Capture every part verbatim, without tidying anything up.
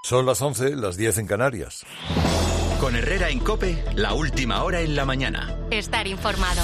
Son las once, las diez en Canarias. Con Herrera en COPE, la última hora en la mañana. Estar informado.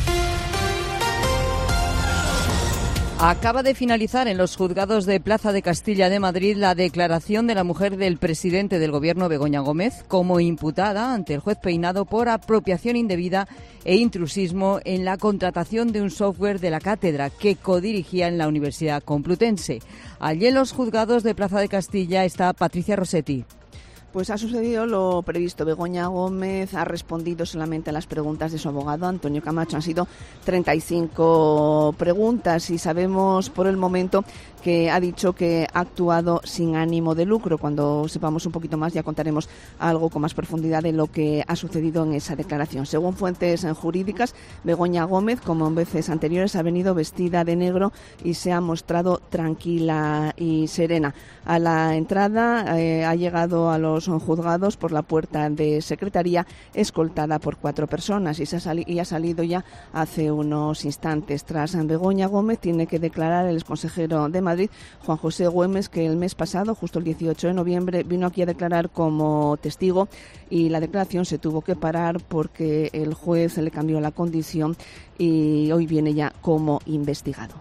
Acaba de finalizar en los juzgados de Plaza de Castilla de Madrid la declaración de la mujer del presidente del Gobierno, Begoña Gómez, como imputada ante el juez Peinado por apropiación indebida e intrusismo en la contratación de un software de la cátedra que codirigía en la Universidad Complutense. Allí en los juzgados de Plaza de Castilla está Patricia Rossetti. Pues ha sucedido lo previsto. Begoña Gómez ha respondido solamente a las preguntas de su abogado, Antonio Camacho. Han sido treinta y cinco preguntas y sabemos por el momento que ha dicho que ha actuado sin ánimo de lucro. Cuando sepamos un poquito más ya contaremos algo con más profundidad de lo que ha sucedido en esa declaración. Según fuentes jurídicas, Begoña Gómez, como en veces anteriores, ha venido vestida de negro y se ha mostrado tranquila y serena. A la entrada eh, ha llegado a los juzgados por la puerta de secretaría, escoltada por cuatro personas y, se ha, sali- y ha salido ya hace unos instantes. Tras Begoña Gómez tiene que declarar el exconsejero de Madrid, Juan José Güemes, que el mes pasado, justo el dieciocho de noviembre, vino aquí a declarar como testigo y la declaración se tuvo que parar porque el juez le cambió la condición y hoy viene ya como investigado.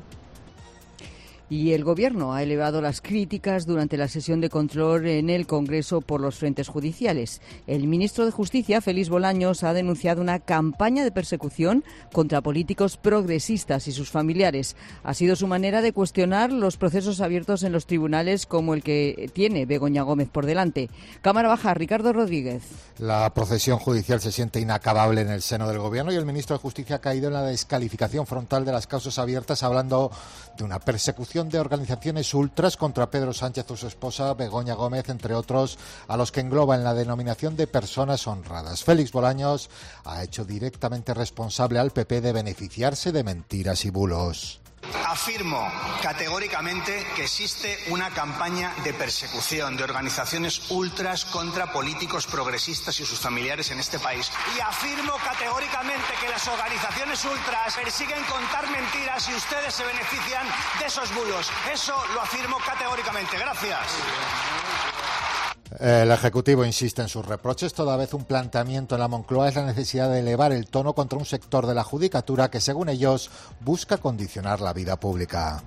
Y el Gobierno ha elevado las críticas durante la sesión de control en el Congreso por los frentes judiciales. El ministro de Justicia, Félix Bolaños, ha denunciado una campaña de persecución contra políticos progresistas y sus familiares. Ha sido su manera de cuestionar los procesos abiertos en los tribunales como el que tiene Begoña Gómez por delante. Cámara Baja, Ricardo Rodríguez. La procesión judicial se siente inacabable en el seno del Gobierno y el ministro de Justicia ha caído en la descalificación frontal de las causas abiertas, hablando de una persecución de organizaciones ultras contra Pedro Sánchez o su esposa Begoña Gómez, entre otros, a los que engloba en la denominación de personas honradas. Félix Bolaños ha hecho directamente responsable al P P de beneficiarse de mentiras y bulos. Afirmo categóricamente que existe una campaña de persecución de organizaciones ultras contra políticos progresistas y sus familiares en este país. Y afirmo categóricamente que las organizaciones ultras persiguen contar mentiras y ustedes se benefician de esos bulos. Eso lo afirmo categóricamente. Gracias. El Ejecutivo insiste en sus reproches. Toda vez un planteamiento en la Moncloa es la necesidad de elevar el tono contra un sector de la judicatura que, según ellos, busca condicionar la vida pública.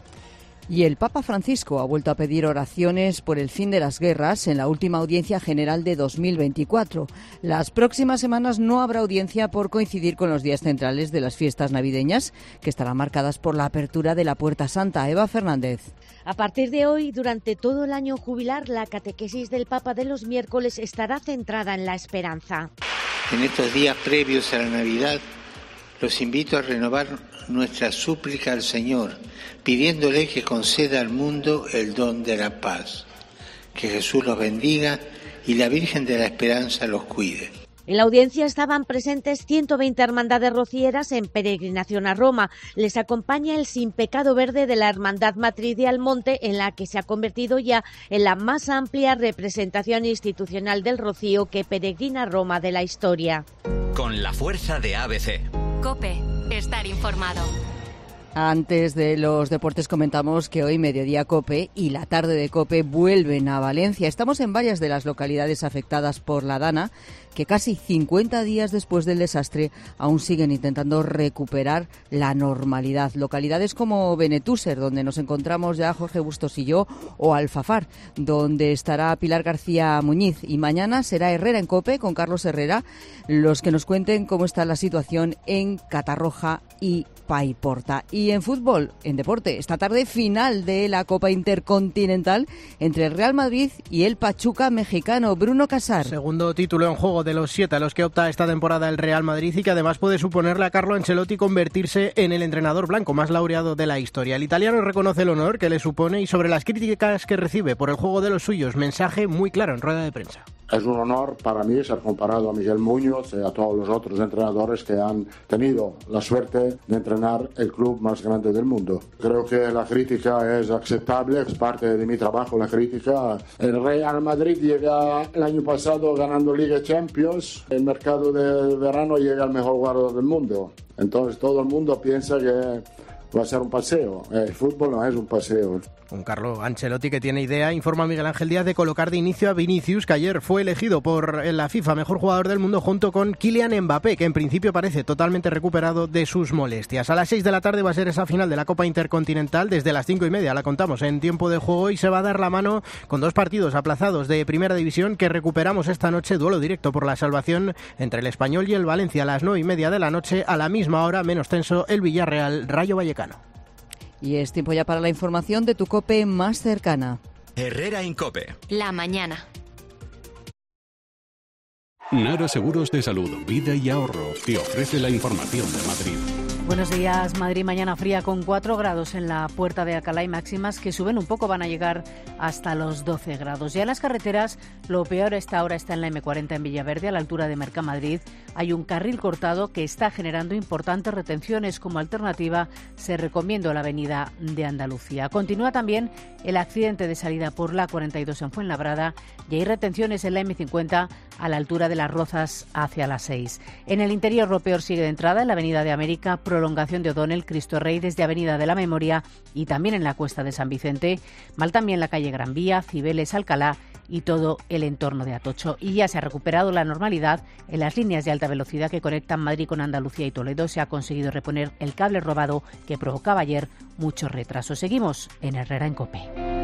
Y el Papa Francisco ha vuelto a pedir oraciones por el fin de las guerras en la última audiencia general de dos mil veinticuatro. Las próximas semanas no habrá audiencia por coincidir con los días centrales de las fiestas navideñas, que estarán marcadas por la apertura de la Puerta Santa. Eva Fernández. A partir de hoy, durante todo el año jubilar, la catequesis del Papa de los miércoles estará centrada en la esperanza. En estos días previos a la Navidad, los invito a renovar nuestra súplica al Señor, pidiéndole que conceda al mundo el don de la paz. Que Jesús los bendiga y la Virgen de la Esperanza los cuide. En la audiencia estaban presentes ciento veinte hermandades rocieras en peregrinación a Roma. Les acompaña el Sin Pecado Verde de la Hermandad Matriz de Almonte, en la que se ha convertido ya en la más amplia representación institucional del rocío que peregrina a Roma de la historia. Con la fuerza de A B C. COPE, estar informado. Antes de los deportes comentamos que hoy Mediodía COPE y la tarde de COPE vuelven a Valencia. Estamos en varias de las localidades afectadas por la Dana, que casi cincuenta días después del desastre aún siguen intentando recuperar la normalidad. Localidades como Benetúser, donde nos encontramos ya Jorge Bustos y yo, o Alfafar, donde estará Pilar García Muñiz. Y mañana será Herrera en COPE con Carlos Herrera, los que nos cuenten cómo está la situación en Catarroja y Paiporta. Y en fútbol, en deporte, esta tarde final de la Copa Intercontinental entre el Real Madrid y el Pachuca mexicano. Bruno Casar. Segundo título en juego de los siete a los que opta esta temporada el Real Madrid y que además puede suponerle a Carlo Ancelotti convertirse en el entrenador blanco más laureado de la historia. El italiano reconoce el honor que le supone y sobre las críticas que recibe por el juego de los suyos, mensaje muy claro en rueda de prensa. Es un honor para mí ser comparado a Miguel Muñoz y a todos los otros entrenadores que han tenido la suerte de entrenar el club más grande del mundo. Creo que la crítica es aceptable, es parte de mi trabajo la crítica. El Real Madrid llega el año pasado ganando Liga Champions, el mercado de verano llega al mejor jugador del mundo. Entonces todo el mundo piensa que va a ser un paseo. El fútbol no es un paseo. Un Carlo Ancelotti que tiene idea, informa Miguel Ángel Díaz, de colocar de inicio a Vinicius, que ayer fue elegido por la FIFA mejor jugador del mundo junto con Kylian Mbappé, que en principio parece totalmente recuperado de sus molestias. A las seis de la tarde va a ser esa final de la Copa Intercontinental. Desde las cinco y media la contamos en tiempo de juego y se va a dar la mano con dos partidos aplazados de Primera División que recuperamos esta noche. Duelo directo por la salvación entre el Español y el Valencia a las nueve y media de la noche. A la misma hora, menos tenso, el Villarreal Rayo Vallecano. Y es tiempo ya para la información de tu COPE más cercana. Herrera en COPE. La mañana. Nara Seguros de Salud, Vida y Ahorro te ofrece la información de Madrid. Buenos días. Madrid mañana fría con cuatro grados en la Puerta de Alcalá y máximas que suben un poco, van a llegar hasta los doce grados. Ya en las carreteras, lo peor a esta hora está en la eme cuarenta en Villaverde, a la altura de Mercamadrid. Hay un carril cortado que está generando importantes retenciones. Como alternativa, se recomienda la avenida de Andalucía. Continúa también el accidente de salida por la cuarenta y dos en Fuenlabrada y hay retenciones en la eme cincuenta a la altura de Las Rozas hacia las seis. En el interior, lo peor sigue de entrada en la avenida de América, prolongación de O'Donnell, Cristo Rey desde Avenida de la Memoria y también en la Cuesta de San Vicente. Mal también la calle Gran Vía, Cibeles, Alcalá y todo el entorno de Atocho. Y ya se ha recuperado la normalidad en las líneas de alta velocidad que conectan Madrid con Andalucía y Toledo. Se ha conseguido reponer el cable robado que provocaba ayer muchos retrasos. Seguimos en Herrera en COPE.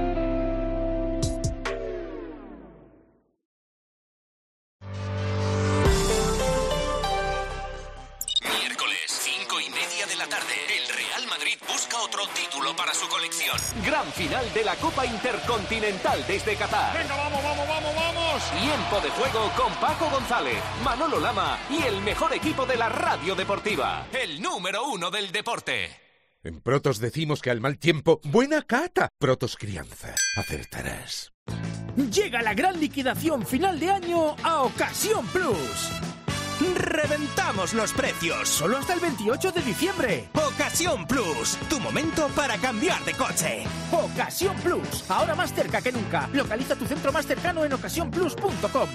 Para su colección. Gran final de la Copa Intercontinental desde Qatar. Venga, vamos, vamos, vamos, vamos. Tiempo de juego con Paco González, Manolo Lama y el mejor equipo de la radio deportiva. El número uno del deporte. En Protos decimos que al mal tiempo, buena cata. Protos Crianza, acertarás. Llega la gran liquidación final de año a Ocasión Plus. ¡Reventamos los precios! Solo hasta el veintiocho de diciembre. Ocasión Plus, tu momento para cambiar de coche. Ocasión Plus, ahora más cerca que nunca. Localiza tu centro más cercano en ocasión plus punto com.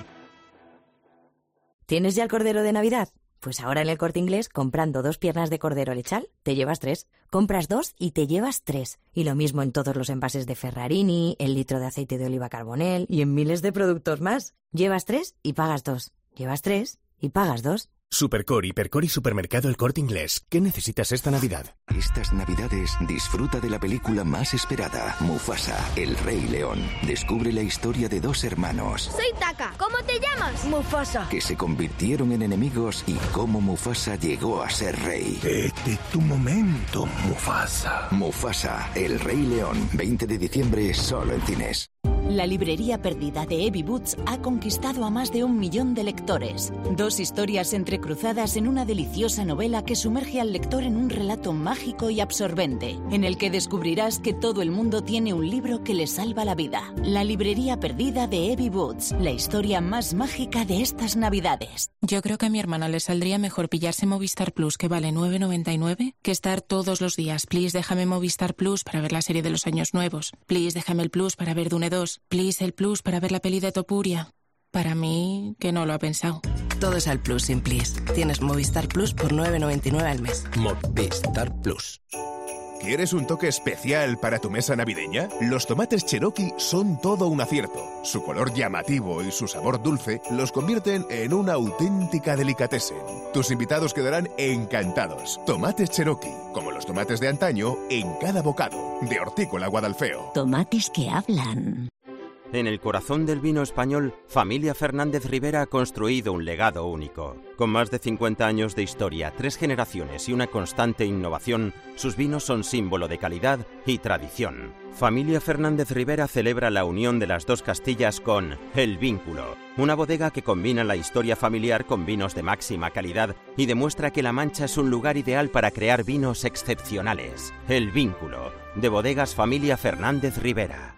¿Tienes ya el cordero de Navidad? Pues ahora en El Corte Inglés, comprando dos piernas de cordero lechal, te llevas tres. Compras dos y te llevas tres. Y lo mismo en todos los envases de Ferrarini, el litro de aceite de oliva Carbonell y en miles de productos más. Llevas tres y pagas dos. Llevas tres y pagas dos. Supercor, Hipercor y Supermercado El Corte Inglés. ¿Qué necesitas esta Navidad? Estas Navidades disfruta de la película más esperada, Mufasa, El Rey León. Descubre la historia de dos hermanos. Soy Taka. ¿Cómo te llamas? Mufasa. Que se convirtieron en enemigos y cómo Mufasa llegó a ser rey. Este es tu momento, Mufasa. Mufasa, El Rey León. veinte de diciembre, solo en cines. La librería perdida de Evi Boots ha conquistado a más de un millón de lectores. Dos historias entrecruzadas en una deliciosa novela que sumerge al lector en un relato mágico y absorbente, en el que descubrirás que todo el mundo tiene un libro que le salva la vida. La librería perdida de Evi Boots, la historia más mágica de estas Navidades. Yo creo que a mi hermana le saldría mejor pillarse Movistar Plus, que vale nueve noventa y nueve, que estar todos los días. Please, déjame Movistar Plus para ver la serie de los años nuevos. Please, déjame el Plus para ver Dune dos. Please, el Plus para ver la peli de Topuria. Para mí, que no lo ha pensado. Todo es al Plus sin Please. Tienes Movistar Plus por nueve noventa y nueve al mes. Movistar Plus. ¿Quieres un toque especial para tu mesa navideña? Los tomates Cherokee son todo un acierto. Su color llamativo y su sabor dulce los convierten en una auténtica delicatessen. Tus invitados quedarán encantados. Tomates Cherokee, como los tomates de antaño, en cada bocado. De Hortícola Guadalfeo. Tomates que hablan. En el corazón del vino español, Familia Fernández Rivera ha construido un legado único. Con más de cincuenta años de historia, tres generaciones y una constante innovación, sus vinos son símbolo de calidad y tradición. Familia Fernández Rivera celebra la unión de las dos Castillas con El Vínculo, una bodega que combina la historia familiar con vinos de máxima calidad y demuestra que La Mancha es un lugar ideal para crear vinos excepcionales. El Vínculo, de Bodegas Familia Fernández Rivera.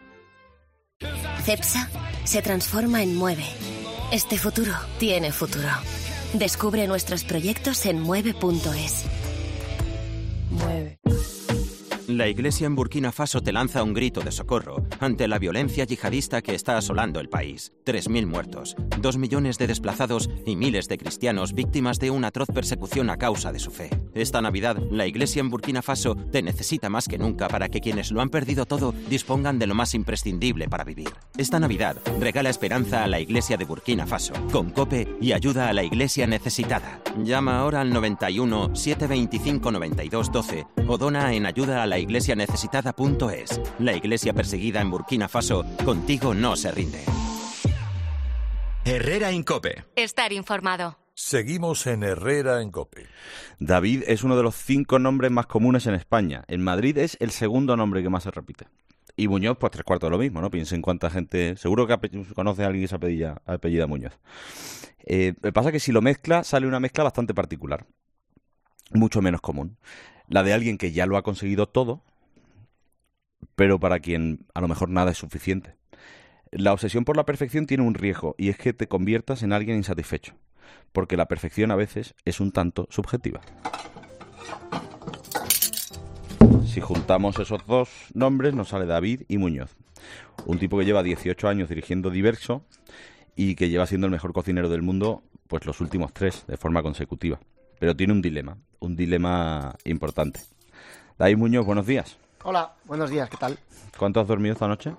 Cepsa se transforma en Mueve. Este futuro tiene futuro. Descubre nuestros proyectos en mueve punto es. Mueve. La Iglesia en Burkina Faso te lanza un grito de socorro ante la violencia yihadista que está asolando el país. tres mil muertos, dos millones de desplazados y miles de cristianos víctimas de una atroz persecución a causa de su fe. Esta Navidad, la Iglesia en Burkina Faso te necesita más que nunca para que quienes lo han perdido todo dispongan de lo más imprescindible para vivir. Esta Navidad, regala esperanza a la Iglesia de Burkina Faso, con COPE y ayuda a la Iglesia necesitada. Llama ahora al noventa y uno, setecientos veinticinco, noventa y dos, doce o dona en ayuda a la iglesia necesitada punto es. La Iglesia perseguida en Burkina Faso, contigo no se rinde. Herrera en COPE. Estar informado. Seguimos en Herrera en COPE. David es uno de los cinco nombres más comunes en España. En Madrid es el segundo nombre que más se repite. Y Muñoz, pues tres cuartos de lo mismo, ¿no? Piensen cuánta gente... Seguro que conoce a alguien que se apellida, apellida Muñoz. Eh, lo que pasa es que si lo mezcla, sale una mezcla bastante particular. Mucho menos común. La de alguien que ya lo ha conseguido todo, pero para quien a lo mejor nada es suficiente. La obsesión por la perfección tiene un riesgo, y es que te conviertas en alguien insatisfecho, porque la perfección a veces es un tanto subjetiva. Si juntamos esos dos nombres, nos sale David y Muñoz. Un tipo que lleva dieciocho años dirigiendo Diverso y que lleva siendo el mejor cocinero del mundo pues los últimos tres, de forma consecutiva. Pero tiene un dilema, un dilema importante. David Muñoz, buenos días. Hola, buenos días, ¿qué tal? ¿Cuánto has dormido esta noche?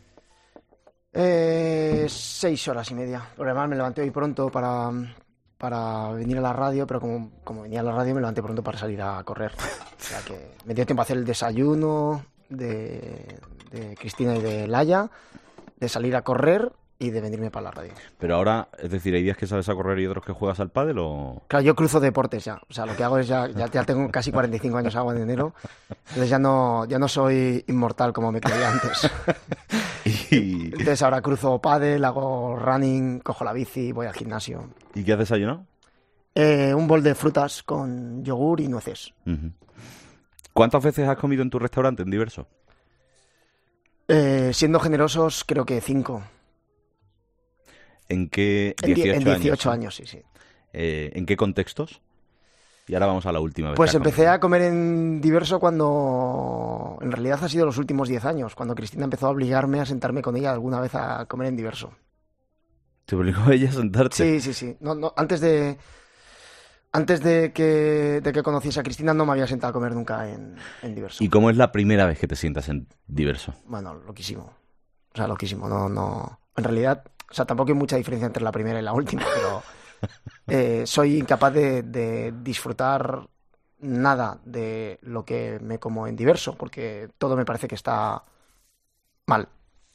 Eh, seis horas y media. Porque además me levanté hoy pronto para, para venir a la radio, pero como, como venía a la radio me levanté pronto para salir a correr. O sea que me dio tiempo a hacer el desayuno de, de Cristina y de Laia, de salir a correr y de venirme para la radio. Pero ahora, es decir, ¿hay días que sales a correr y otros que juegas al pádel o...? Claro, yo cruzo deportes ya. O sea, lo que hago es ya... Ya, ya tengo casi cuarenta y cinco años, hago en enero. Entonces ya no, ya no soy inmortal como me creía antes. y... Entonces ahora cruzo pádel, hago running, cojo la bici, voy al gimnasio. ¿Y qué has desayunado? Eh, un bol de frutas con yogur y nueces. Uh-huh. ¿Cuántas veces has comido en tu restaurante, en Diverso? Eh, siendo generosos, creo que cinco. ¿En qué? dieciocho, en dieciocho años, años, sí, sí. Eh, ¿En qué contextos? Y ahora vamos a la última vez. Pues empecé a comer en Diverso cuando... En realidad ha sido los últimos diez años, cuando Cristina empezó a obligarme a sentarme con ella alguna vez a comer en Diverso. ¿Te obligó ella a sentarte? Sí, sí, sí. No, no, antes de... Antes de que, de que conociese a Cristina no me había sentado a comer nunca en, en Diverso. ¿Y cómo es la primera vez que te sientas en Diverso? Bueno, loquísimo. O sea, loquísimo. No, no... En realidad... O sea, tampoco hay mucha diferencia entre la primera y la última, pero eh, soy incapaz de, de disfrutar nada de lo que me como en Diverso, porque todo me parece que está mal.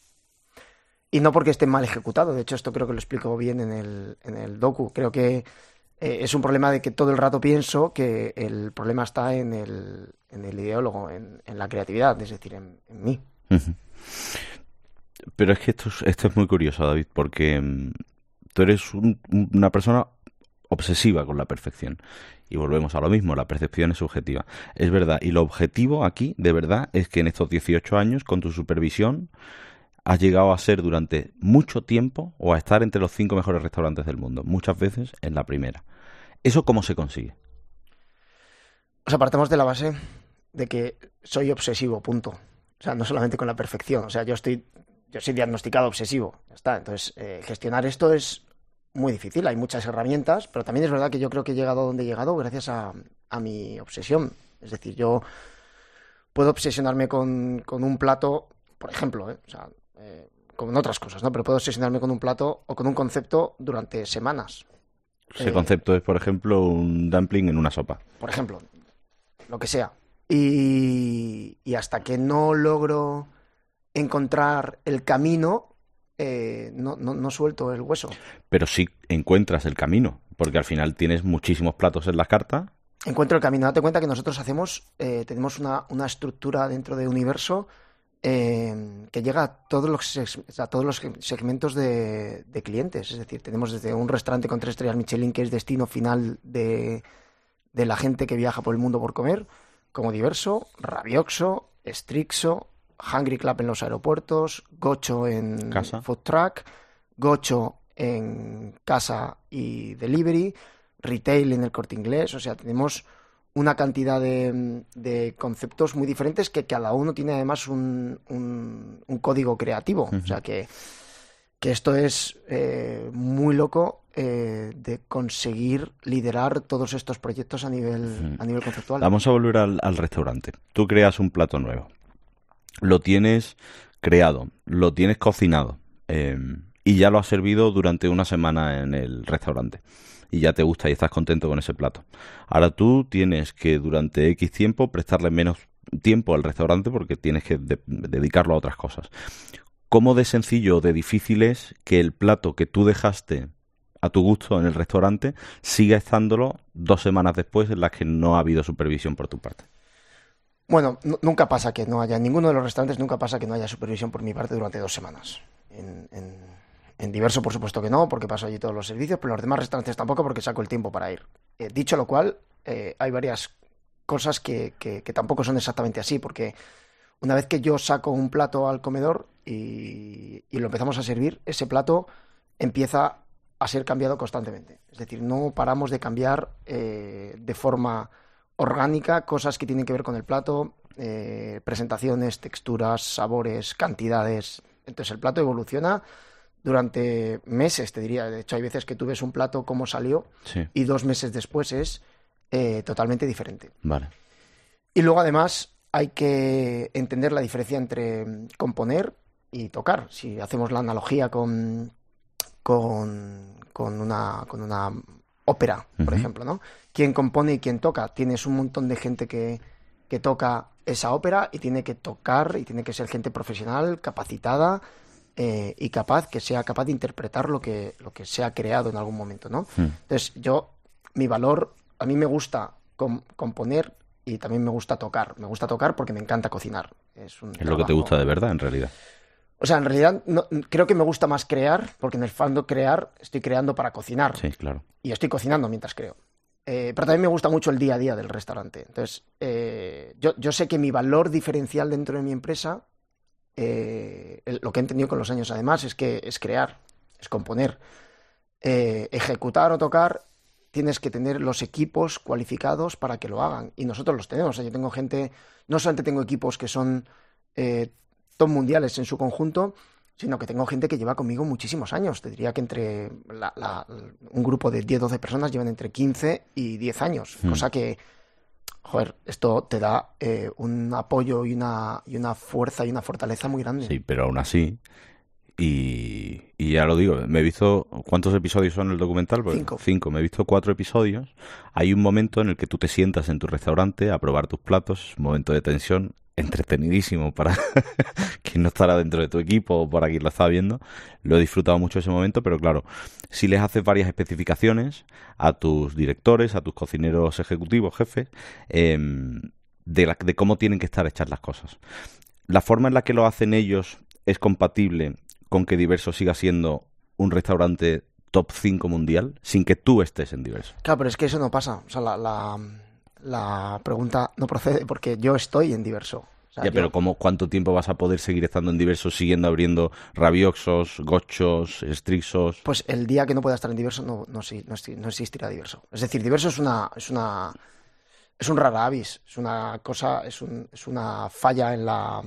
Y no porque esté mal ejecutado, de hecho esto creo que lo explico bien en el, en el docu. Creo que eh, es un problema de que todo el rato pienso que el problema está en el, en el ideólogo, en, en la creatividad, es decir, en, en mí. Uh-huh. Pero es que esto es, esto es muy curioso, David, porque um, tú eres un, una persona obsesiva con la perfección. Y volvemos a lo mismo, la percepción es subjetiva. Es verdad, y lo objetivo aquí, de verdad, es que en estos dieciocho años, con tu supervisión, has llegado a ser durante mucho tiempo o a estar entre los cinco mejores restaurantes del mundo. Muchas veces en la primera. ¿Eso cómo se consigue? O sea, partemos de la base de que soy obsesivo, punto. O sea, no solamente con la perfección. O sea, yo estoy... Yo soy diagnosticado obsesivo, ya está. Entonces, eh, gestionar esto es muy difícil. Hay muchas herramientas, pero también es verdad que yo creo que he llegado donde he llegado gracias a, a mi obsesión. Es decir, yo puedo obsesionarme con, con un plato, por ejemplo, ¿eh? O sea, eh, con otras cosas, ¿no? Pero puedo obsesionarme con un plato o con un concepto durante semanas. Ese eh, concepto es, por ejemplo, un dumpling en una sopa. Por ejemplo, lo que sea. Y, y hasta que no logro encontrar el camino, eh, no, no, no suelto el hueso. Pero sí encuentras el camino, porque al final tienes muchísimos platos en la carta. Encuentro el camino. Date cuenta que nosotros hacemos, eh, tenemos una, una estructura dentro de Universo eh, que llega a todos los, a todos los segmentos de, de clientes. Es decir, tenemos desde un restaurante con tres estrellas Michelin, que es destino final de, de la gente que viaja por el mundo por comer, como Diverso, Rabioxo, Strixo, Hungry Club en los aeropuertos, Gocho en casa. Food Truck, Gocho en casa y delivery, retail en el Corte Inglés. O sea, tenemos una cantidad de, de conceptos muy diferentes que cada uno tiene además un, un, un código creativo. Uh-huh. O sea que, que esto es eh, muy loco eh, de conseguir liderar todos estos proyectos a nivel, uh-huh. a nivel conceptual. Vamos a volver al, al restaurante. Tú creas un plato nuevo. Lo tienes creado, lo tienes cocinado eh, y ya lo has servido durante una semana en el restaurante. Y ya te gusta y estás contento con ese plato. Ahora tú tienes que durante X tiempo prestarle menos tiempo al restaurante porque tienes que de- dedicarlo a otras cosas. ¿Cómo de sencillo o de difícil es que el plato que tú dejaste a tu gusto en el restaurante siga estándolo dos semanas después en las que no ha habido supervisión por tu parte? Bueno, n- nunca pasa que no haya, en ninguno de los restaurantes nunca pasa que no haya supervisión por mi parte durante dos semanas. En... en... En Diverso, por supuesto que no, porque paso allí todos los servicios, pero en los demás restaurantes tampoco, porque saco el tiempo para ir. Eh, dicho lo cual, eh, hay varias cosas que, que, que tampoco son exactamente así, porque una vez que yo saco un plato al comedor y, y lo empezamos a servir, ese plato empieza a ser cambiado constantemente. Es decir, no paramos de cambiar eh, de forma orgánica cosas que tienen que ver con el plato, eh, presentaciones, texturas, sabores, cantidades. Entonces el plato evoluciona durante meses, te diría. De hecho, hay veces que tú ves un plato como salió sí. y dos meses después es eh, totalmente diferente. Vale. Y luego, además, hay que entender la diferencia entre componer y tocar. Si hacemos la analogía con, con, con, una, con una ópera, por uh-huh. ejemplo, ¿no? ¿Quién compone y quién toca? Tienes un montón de gente que, que toca esa ópera y tiene que tocar y tiene que ser gente profesional, capacitada, Eh, y capaz, que sea capaz de interpretar lo que, lo que se ha creado en algún momento, ¿no? Mm. Entonces, yo, mi valor, a mí me gusta com- componer y también me gusta tocar. Me gusta tocar porque me encanta cocinar. Es, un es lo que te gusta de verdad, en realidad. O sea, en realidad, no, creo que me gusta más crear, porque en el fondo crear, estoy creando para cocinar. Sí, claro. Y estoy cocinando mientras creo. Eh, pero también me gusta mucho el día a día del restaurante. Entonces, eh, yo, yo sé que mi valor diferencial dentro de mi empresa, Eh, lo que he entendido con los años además es que es crear, es componer, eh, ejecutar o tocar. Tienes que tener los equipos cualificados para que lo hagan y nosotros los tenemos. O sea, yo tengo gente, no solamente tengo equipos que son eh, top mundiales en su conjunto, sino que tengo gente que lleva conmigo muchísimos años. Te diría que entre la, la, un grupo de diez, doce personas llevan entre quince y diez años, mm. cosa que joder, esto te da eh, un apoyo y una, y una fuerza y una fortaleza muy grande. Sí, pero aún así, y, y ya lo digo, me he visto, ¿cuántos episodios son en el documental? Pues cinco. Cinco, me he visto cuatro episodios. Hay un momento en el que tú te sientas en tu restaurante a probar tus platos, un momento de tensión, entretenidísimo para quien no estará dentro de tu equipo o para quien lo está viendo. Lo he disfrutado mucho ese momento, pero claro, si les haces varias especificaciones a tus directores, a tus cocineros ejecutivos, jefes, eh, de, la, de cómo tienen que estar hechas las cosas. La forma en la que lo hacen ellos es compatible con que Diverso siga siendo un restaurante top cinco mundial sin que tú estés en Diverso. Claro, pero es que eso no pasa. O sea, la... la... La pregunta no procede porque yo estoy en Diverso. O sea, ya, yo... pero ¿cómo, ¿cuánto tiempo vas a poder seguir estando en Diverso siguiendo abriendo Rabioxos, Gochos, Strixos? Pues el día que no pueda estar en Diverso no, no, no, no existirá Diverso. Es decir, Diverso es una es una es un rara avis, es una cosa, es, un, es una falla en la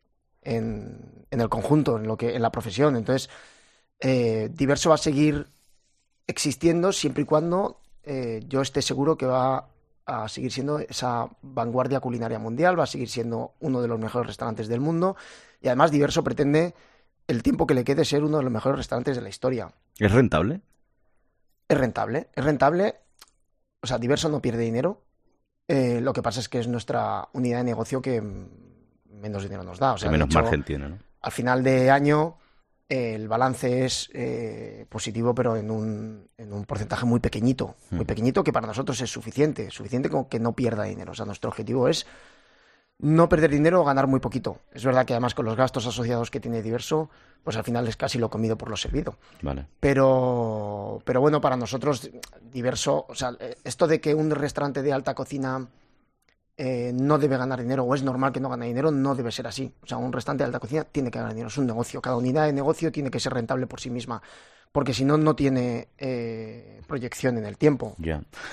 en, en el conjunto, en lo que en la profesión. Entonces, eh, Diverso va a seguir existiendo siempre y cuando eh, yo esté seguro que va a seguir siendo esa vanguardia culinaria mundial, va a seguir siendo uno de los mejores restaurantes del mundo y además Diverso pretende el tiempo que le quede ser uno de los mejores restaurantes de la historia. ¿Es rentable? Es rentable, es rentable. O sea, Diverso no pierde dinero. Eh, lo que pasa es que es nuestra unidad de negocio que menos dinero nos da. O sea, que menos de hecho, margen tiene, ¿no? Al final de año el balance es eh, positivo, pero en un, en un porcentaje muy pequeñito, muy Mm. pequeñito, que para nosotros es suficiente, suficiente como que no pierda dinero. O sea, nuestro objetivo es no perder dinero o ganar muy poquito. Es verdad que además con los gastos asociados que tiene Diverso, pues al final es casi lo comido por lo servido. Vale. Pero, pero bueno, para nosotros Diverso, o sea, esto de que un restaurante de alta cocina Eh, no debe ganar dinero o es normal que no gane dinero, no debe ser así. O sea, un restaurante de alta cocina tiene que ganar dinero, es un negocio. Cada unidad de negocio tiene que ser rentable por sí misma, porque si no, no tiene eh, proyección en el tiempo. Ya.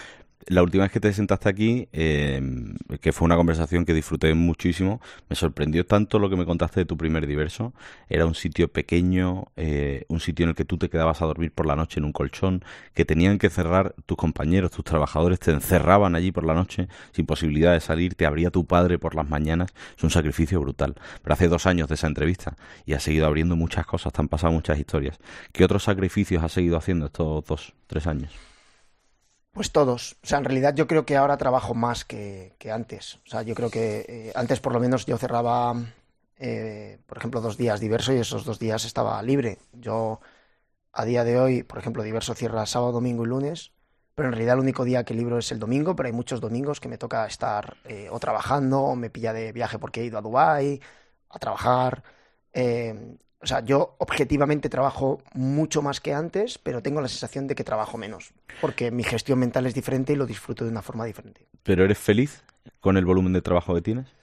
La última vez que te sentaste aquí, eh, que fue una conversación que disfruté muchísimo, me sorprendió tanto lo que me contaste de tu primer Diverso. Era un sitio pequeño, eh, un sitio en el que tú te quedabas a dormir por la noche en un colchón, que tenían que cerrar tus compañeros, tus trabajadores, te encerraban allí por la noche sin posibilidad de salir, te abría tu padre por las mañanas. Es un sacrificio brutal. Pero hace dos años de esa entrevista y has seguido abriendo muchas cosas, te han pasado muchas historias. ¿Qué otros sacrificios has seguido haciendo estos dos, tres años? Pues todos. O sea, en realidad yo creo que ahora trabajo más que, que antes. O sea, yo creo que eh, antes por lo menos yo cerraba, eh, por ejemplo, dos días Diverso y esos dos días estaba libre. Yo, a día de hoy, por ejemplo, Diverso cierra sábado, domingo y lunes, pero en realidad el único día que libro es el domingo, pero hay muchos domingos que me toca estar eh, o trabajando o me pilla de viaje porque he ido a Dubái a trabajar. Eh, O sea, yo objetivamente trabajo mucho más que antes, pero tengo la sensación de que trabajo menos, porque mi gestión mental es diferente y lo disfruto de una forma diferente. ¿Pero eres feliz con el volumen de trabajo que tienes?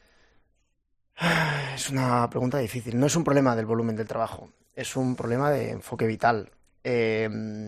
Es una pregunta difícil. No es un problema del volumen del trabajo, es un problema de enfoque vital. Eh,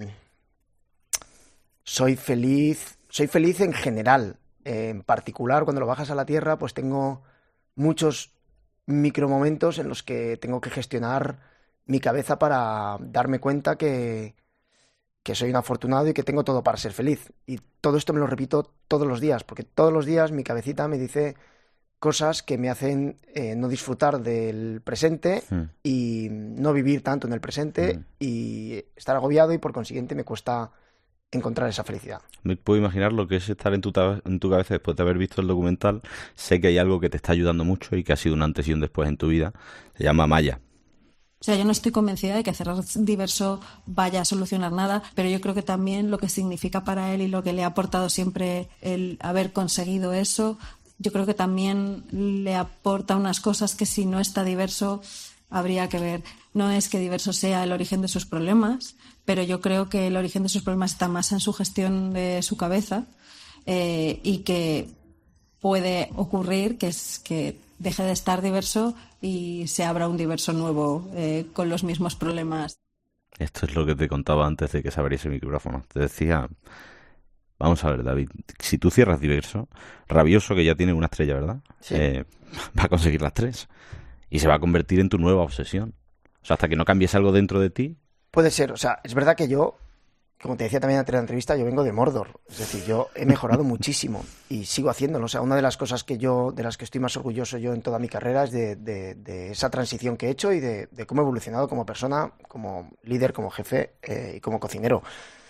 soy feliz, soy feliz en general. Eh, en particular, cuando lo bajas a la tierra, pues tengo muchos micromomentos en los que tengo que gestionar mi cabeza para darme cuenta que, que soy un afortunado y que tengo todo para ser feliz. Y todo esto me lo repito todos los días, porque todos los días mi cabecita me dice cosas que me hacen eh, no disfrutar del presente mm. y no vivir tanto en el presente mm. y estar agobiado, y por consiguiente me cuesta encontrar esa felicidad. Me puedo imaginar lo que es estar en tu, en tu cabeza después de haber visto el documental. Sé que hay algo que te está ayudando mucho y que ha sido un antes y un después en tu vida. Se llama Maya. O sea, yo no estoy convencida de que cerrar Diverso vaya a solucionar nada, pero yo creo que también lo que significa para él y lo que le ha aportado siempre el haber conseguido eso, yo creo que también le aporta unas cosas que si no está Diverso habría que ver. No es que Diverso sea el origen de sus problemas, pero yo creo que el origen de sus problemas está más en su gestión de su cabeza eh, y que puede ocurrir que, es, que deje de estar Diverso y se abra un Diverso nuevo eh, con los mismos problemas. Esto es lo que te contaba antes de que se abriese el micrófono. Te decía, vamos a ver, David, si tú cierras Diverso, Rabioso, que ya tiene una estrella, ¿verdad? Sí. Eh, va a conseguir las tres y se va a convertir en tu nueva obsesión. O sea, hasta que no cambies algo dentro de ti. Puede ser, o sea, es verdad que yo, como te decía también antes de la entrevista, yo vengo de Mordor. Es decir, yo he mejorado muchísimo y sigo haciéndolo. O sea, una de las cosas que yo, de las que estoy más orgulloso yo en toda mi carrera es de, de, de esa transición que he hecho y de, de cómo he evolucionado como persona, como líder, como jefe eh, y como cocinero.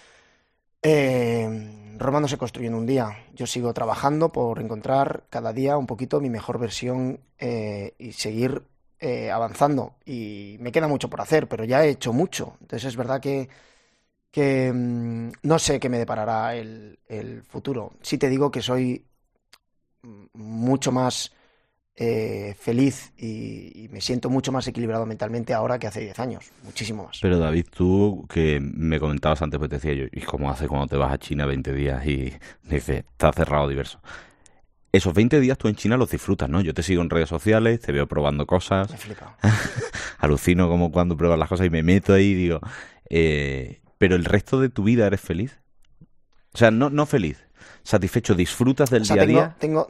Eh, Roma no se construye en un día. Yo sigo trabajando por encontrar cada día un poquito mi mejor versión eh, y seguir Eh, avanzando, y me queda mucho por hacer, pero ya he hecho mucho. Entonces es verdad que, que mmm, no sé qué me deparará el, el futuro. Sí te digo que soy mucho más eh, feliz y, y me siento mucho más equilibrado mentalmente ahora que hace diez años, muchísimo más. Pero David, tú que me comentabas antes, pues te decía yo, ¿y cómo hace cuando te vas a China veinte días y dices, está cerrado Diverso? Esos veinte días tú en China los disfrutas, ¿no? Yo te sigo en redes sociales, te veo probando cosas. Me he flipado. Alucino como cuando pruebas las cosas y me meto ahí y digo... Eh, ¿pero el resto de tu vida eres feliz? O sea, no, no feliz. ¿Satisfecho? ¿Disfrutas del o sea, día a tengo, día? Tengo...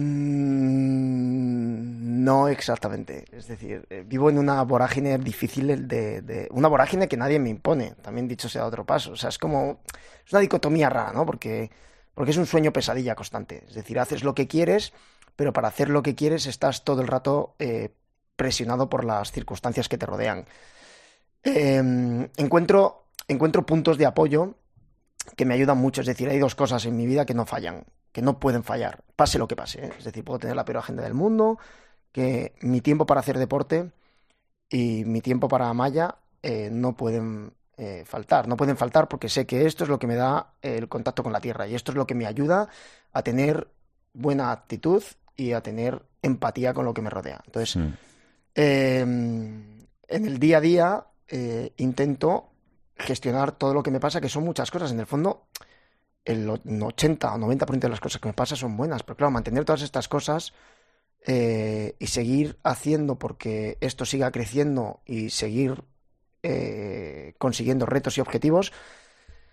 Mmm, no exactamente. Es decir, eh, vivo en una vorágine difícil de, de... Una vorágine que nadie me impone. También dicho sea otro paso. O sea, es como... Es una dicotomía rara, ¿no? Porque... Porque es un sueño pesadilla constante. Es decir, haces lo que quieres, pero para hacer lo que quieres estás todo el rato eh, presionado por las circunstancias que te rodean. Eh, encuentro, encuentro puntos de apoyo que me ayudan mucho. Es decir, hay dos cosas en mi vida que no fallan, que no pueden fallar, pase lo que pase, ¿eh? Es decir, puedo tener la peor agenda del mundo, que mi tiempo para hacer deporte y mi tiempo para Maya eh, no pueden... Eh, faltar, no pueden faltar porque sé que esto es lo que me da eh, el contacto con la tierra y esto es lo que me ayuda a tener buena actitud y a tener empatía con lo que me rodea. Entonces, mm. eh, en el día a día eh, intento gestionar todo lo que me pasa, que son muchas cosas. En el fondo, el ochenta o noventa por ciento de las cosas que me pasan son buenas, pero claro, mantener todas estas cosas eh, y seguir haciendo porque esto siga creciendo y seguir Eh, consiguiendo retos y objetivos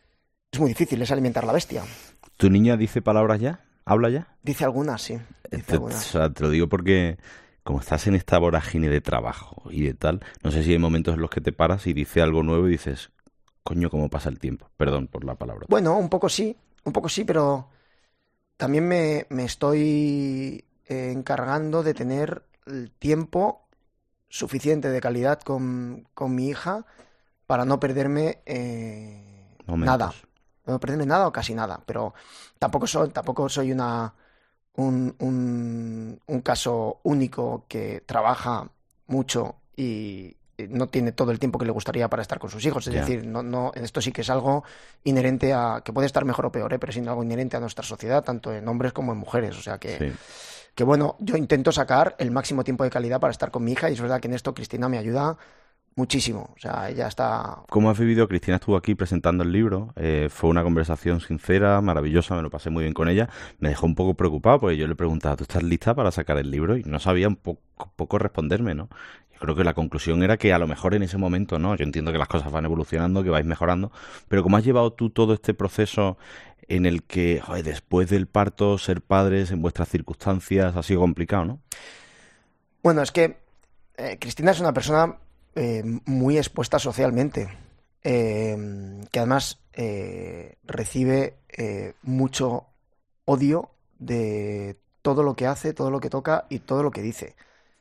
es muy difícil, es alimentar la bestia. ¿Tu niña dice palabras ya? ¿Habla ya? Dice algunas, sí. Dice te, algunas. O sea, te lo digo porque como estás en esta vorágine de trabajo y de tal, no sé si hay momentos en los que te paras y dice algo nuevo y dices, coño, cómo pasa el tiempo. Perdón por la palabra. Bueno, un poco sí, un poco sí, pero también me, me estoy eh, encargando de tener el tiempo suficiente de calidad con, con mi hija para no perderme eh, nada. No perderme nada o casi nada, pero tampoco soy, tampoco soy una un, un, un caso único que trabaja mucho y no tiene todo el tiempo que le gustaría para estar con sus hijos. Es Ya. decir, no, no, esto sí que es algo inherente a, que puede estar mejor o peor, ¿eh? Pero es algo inherente a nuestra sociedad, tanto en hombres como en mujeres. O sea que, Sí. que bueno, yo intento sacar el máximo tiempo de calidad para estar con mi hija y es verdad que en esto Cristina me ayuda muchísimo. O sea, ella está... ¿Cómo has vivido? Cristina estuvo aquí presentando el libro. Eh, fue una conversación sincera, maravillosa, me lo pasé muy bien con ella. Me dejó un poco preocupado porque yo le preguntaba, ¿tú estás lista para sacar el libro? Y no sabía un poco, poco responderme, ¿no? Yo creo que la conclusión era que a lo mejor en ese momento, ¿no? Yo entiendo que las cosas van evolucionando, que vais mejorando, pero ¿cómo has llevado tú todo este proceso en el que, joder, después del parto, ser padres en vuestras circunstancias ha sido complicado, ¿no? Bueno, es que eh, Cristina es una persona eh, muy expuesta socialmente, eh, que además eh, recibe eh, mucho odio de todo lo que hace, todo lo que toca y todo lo que dice.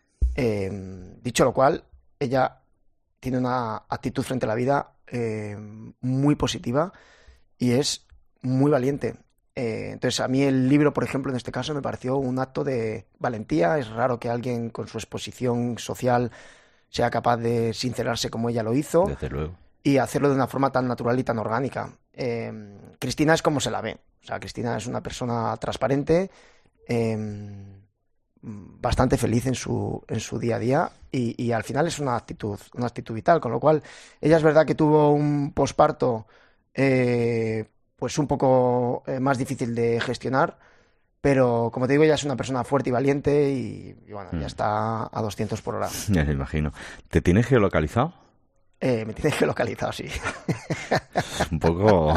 Eh, dicho lo cual, ella tiene una actitud frente a la vida eh, muy positiva y es muy valiente. Eh, entonces, a mí el libro, por ejemplo, en este caso, me pareció un acto de valentía. Es raro que alguien con su exposición social sea capaz de sincerarse como ella lo hizo. Desde luego. Y hacerlo de una forma tan natural y tan orgánica. Eh, Cristina es como se la ve. O sea, Cristina es una persona transparente, eh, bastante feliz en su, en su día a día y, y al final es una actitud, una actitud vital. Con lo cual, ella es verdad que tuvo un posparto eh, pues un poco eh, más difícil de gestionar, pero como te digo, ella es una persona fuerte y valiente y, y bueno, Mm. ya está a doscientos por hora. Ya me imagino. ¿Te tienes geolocalizado? Eh, me tienes geolocalizado, sí. Un poco...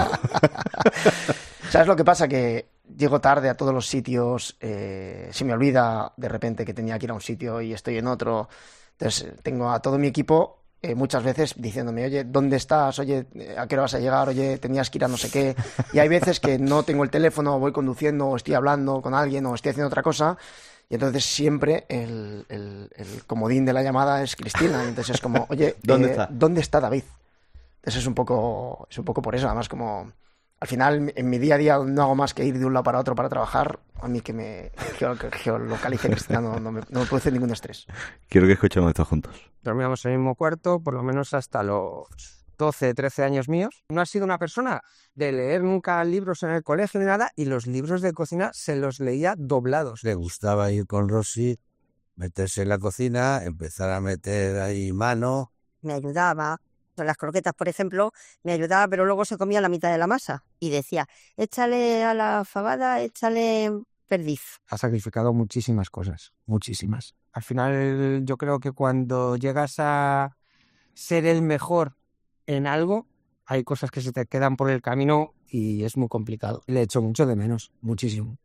¿Sabes lo que pasa? Que llego tarde a todos los sitios, eh, se me olvida de repente que tenía que ir a un sitio y estoy en otro. Entonces tengo a todo mi equipo eh, muchas veces diciéndome, oye, ¿dónde estás? Oye, ¿a qué hora vas a llegar? Oye, tenías que ir a no sé qué. Y hay veces que no tengo el teléfono, o voy conduciendo, o estoy hablando con alguien, o estoy haciendo otra cosa. Y entonces siempre el, el, el comodín de la llamada es Cristina. Y entonces es como, oye, ¿Dónde eh, está? ¿dónde está David? Entonces es un poco, es un poco por eso. Además, como al final en mi día a día no hago más que ir de un lado para otro para trabajar, a mí que me geo- geolocalice Cristina no, no, me, no me produce ningún estrés. Quiero que escuchemos esto juntos. Dormíamos en el mismo cuarto, por lo menos hasta los doce, trece años míos. No ha sido una persona de leer nunca libros en el colegio ni nada, y los libros de cocina se los leía doblados. Le gustaba ir con Rosy, meterse en la cocina, empezar a meter ahí mano. Me ayudaba. Con las croquetas, por ejemplo, me ayudaba, pero luego se comía la mitad de la masa. Y decía, échale a la fabada, échale perdiz. Ha sacrificado muchísimas cosas, muchísimas. Al final, yo creo que cuando llegas a ser el mejor en algo, hay cosas que se te quedan por el camino y es muy complicado. Le echo mucho de menos, muchísimo.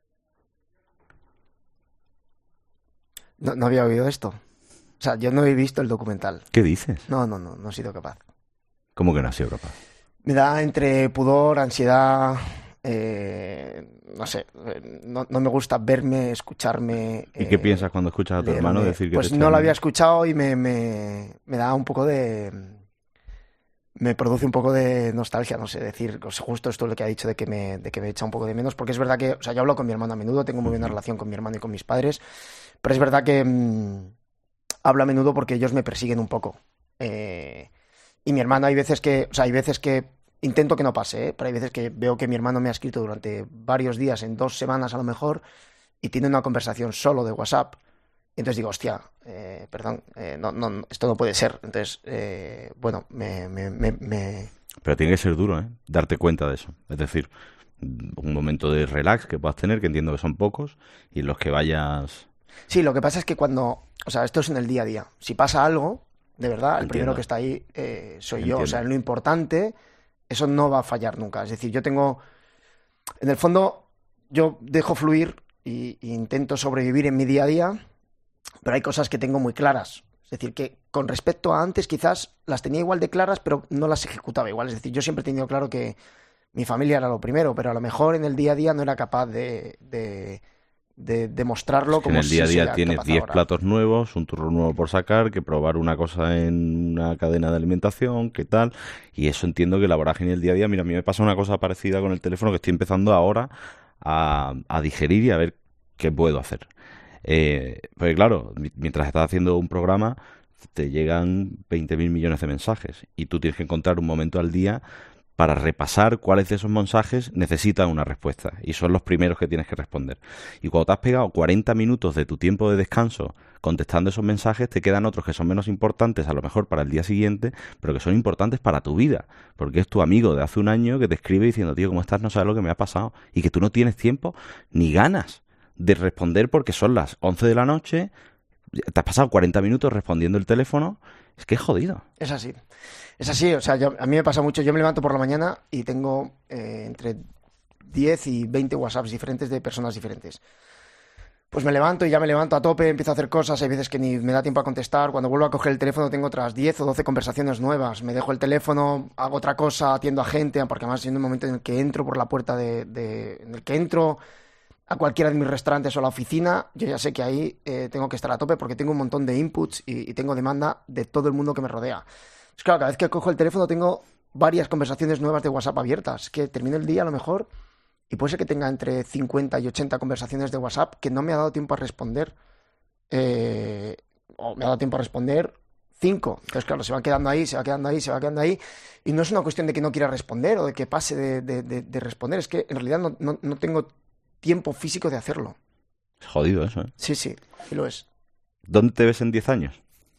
No, no había oído esto. O sea, yo no he visto el documental. ¿Qué dices? No, no, no, no he sido capaz. ¿Cómo que no has sido capaz? Me da entre pudor, ansiedad, eh, no sé, eh, no, no me gusta verme, escucharme. ¿Y qué eh, piensas cuando escuchas a tu leerme. hermano decir que Pues te no lo echan- había escuchado y me, me, me da un poco de... Me produce un poco de nostalgia, no sé, decir, pues justo esto es lo que ha dicho de que me, de que me echa un poco de menos, porque es verdad que, o sea, yo hablo con mi hermano a menudo, tengo muy buena relación con mi hermano y con mis padres, pero es verdad que mmm, hablo a menudo porque ellos me persiguen un poco. Eh, y mi hermano hay veces que, o sea, hay veces que intento que no pase, ¿eh? Pero hay veces que veo que mi hermano me ha escrito durante varios días, en dos semanas a lo mejor, y tiene una conversación solo de WhatsApp. Y entonces digo, hostia, eh, perdón, eh, no, no, esto no puede ser. Entonces, eh, bueno, me, me, me, me... Pero tiene que ser duro, ¿eh? Darte cuenta de eso. Es decir, un momento de relax que puedas tener, que entiendo que son pocos, y en los que vayas... Sí, lo que pasa es que cuando, o sea, esto es en el día a día. Si pasa algo, de verdad, el Entiendo. primero que está ahí eh, soy yo. O Entiendo. sea, lo importante Eso no va a fallar nunca. Es decir, yo tengo... En el fondo, yo dejo fluir y, y intento sobrevivir en mi día a día, pero hay cosas que tengo muy claras. Es decir, que con respecto a antes quizás las tenía igual de claras, pero no las ejecutaba igual. Es decir, yo siempre he tenido claro que mi familia era lo primero, pero a lo mejor en el día a día no era capaz de... de de demostrarlo como en el día a si día sea tienes capaz diez ahora. platos nuevos, un turno nuevo por sacar, que probar una cosa en una cadena de alimentación, qué tal, y eso entiendo que la vorágine del día a día, mira, a mí me pasa una cosa parecida con el teléfono que estoy empezando ahora a, a digerir y a ver qué puedo hacer. Eh, porque claro, mientras estás haciendo un programa te llegan veinte mil millones de mensajes y tú tienes que encontrar un momento al día para repasar cuáles de esos mensajes necesitan una respuesta y son los primeros que tienes que responder. Y cuando te has pegado cuarenta minutos de tu tiempo de descanso contestando esos mensajes, te quedan otros que son menos importantes a lo mejor para el día siguiente, pero que son importantes para tu vida, porque es tu amigo de hace un año que te escribe diciendo, tío, ¿cómo estás? No sabes lo que me ha pasado, y que tú no tienes tiempo ni ganas de responder porque son las once de la noche, te has pasado cuarenta minutos respondiendo el teléfono. Es que es jodido. Es así. Es así, o sea, yo, a mí me pasa mucho. Yo me levanto por la mañana y tengo eh, entre diez y veinte WhatsApps diferentes de personas diferentes. Pues me levanto y ya me levanto a tope, empiezo a hacer cosas, hay veces que ni me da tiempo a contestar. Cuando vuelvo a coger el teléfono tengo otras diez o doce conversaciones nuevas. Me dejo el teléfono, hago otra cosa, atiendo a gente, porque además en un momento en el que entro por la puerta de... de en el que entro a cualquiera de mis restaurantes o a la oficina, yo ya sé que ahí eh, tengo que estar a tope porque tengo un montón de inputs y, y tengo demanda de todo el mundo que me rodea. Es claro, cada vez que cojo el teléfono tengo varias conversaciones nuevas de WhatsApp abiertas, que termino el día a lo mejor y puede ser que tenga entre cincuenta y ochenta conversaciones de WhatsApp que no me ha dado tiempo a responder, eh, o me ha dado tiempo a responder cinco. Entonces, claro, se van quedando ahí, se va quedando ahí, se va quedando ahí, y no es una cuestión de que no quiera responder o de que pase de, de, de, de responder, es que en realidad no, no, no tengo tiempo físico de hacerlo. Es jodido eso, ¿eh? Sí, sí, sí lo es. ¿Dónde te ves en diez años?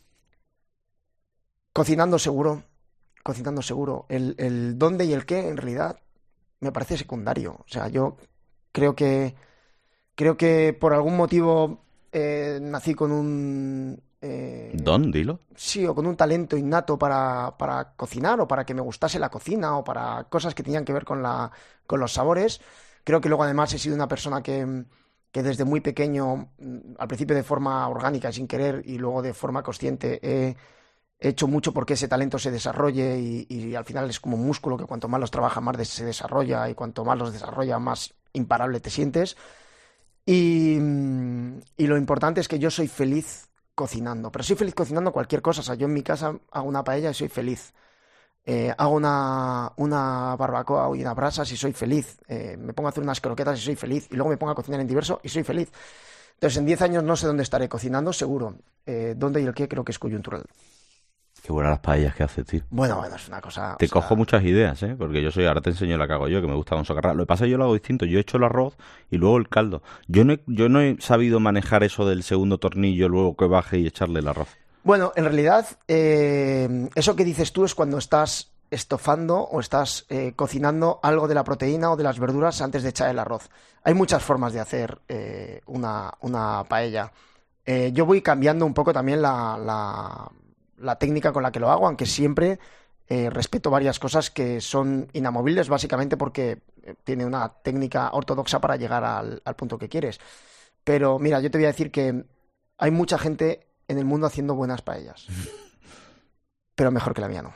Cocinando seguro, cocinando seguro. El, el dónde y el qué, en realidad, me parece secundario. O sea, yo creo que creo que por algún motivo eh, nací con un... Eh, ¿Don? Dilo. Sí, o con un talento innato para, para cocinar, o para que me gustase la cocina, o para cosas que tenían que ver con, la, con los sabores. Creo que luego además he sido una persona que, que desde muy pequeño, al principio de forma orgánica, sin querer, y luego de forma consciente, he, he hecho mucho porque ese talento se desarrolle y, y al final es como un músculo que cuanto más los trabajas más se desarrolla y cuanto más los desarrolla más imparable te sientes. Y, y lo importante es que yo soy feliz cocinando, pero soy feliz cocinando cualquier cosa. O sea, yo en mi casa hago una paella y soy feliz. Eh, hago una, una barbacoa y unas brasas y soy feliz. Eh, me pongo a hacer unas croquetas y soy feliz. Y luego me pongo a cocinar en diverso y soy feliz. Entonces, en diez años no sé dónde estaré cocinando, seguro. Eh, dónde y el qué creo que es coyuntural. Qué buenas las paellas que haces, tío. Bueno, bueno, es una cosa... Te o sea... cojo muchas ideas, ¿eh? Porque yo soy... Ahora te enseño la que hago yo, que me gusta con socarrat. Lo que pasa es que yo lo hago distinto. Yo he hecho el arroz y luego el caldo. Yo no he, yo no he sabido manejar eso del segundo tornillo, luego que baje y echarle el arroz. Bueno, en realidad, eh, eso que dices tú es cuando estás estofando o estás eh, cocinando algo de la proteína o de las verduras antes de echar el arroz. Hay muchas formas de hacer eh, una, una paella. Eh, yo voy cambiando un poco también la, la, la técnica con la que lo hago, aunque siempre eh, respeto varias cosas que son inamovibles, básicamente porque tiene una técnica ortodoxa para llegar al, al punto que quieres. Pero mira, yo te voy a decir que hay mucha gente en el mundo haciendo buenas paellas, pero mejor que la mía no.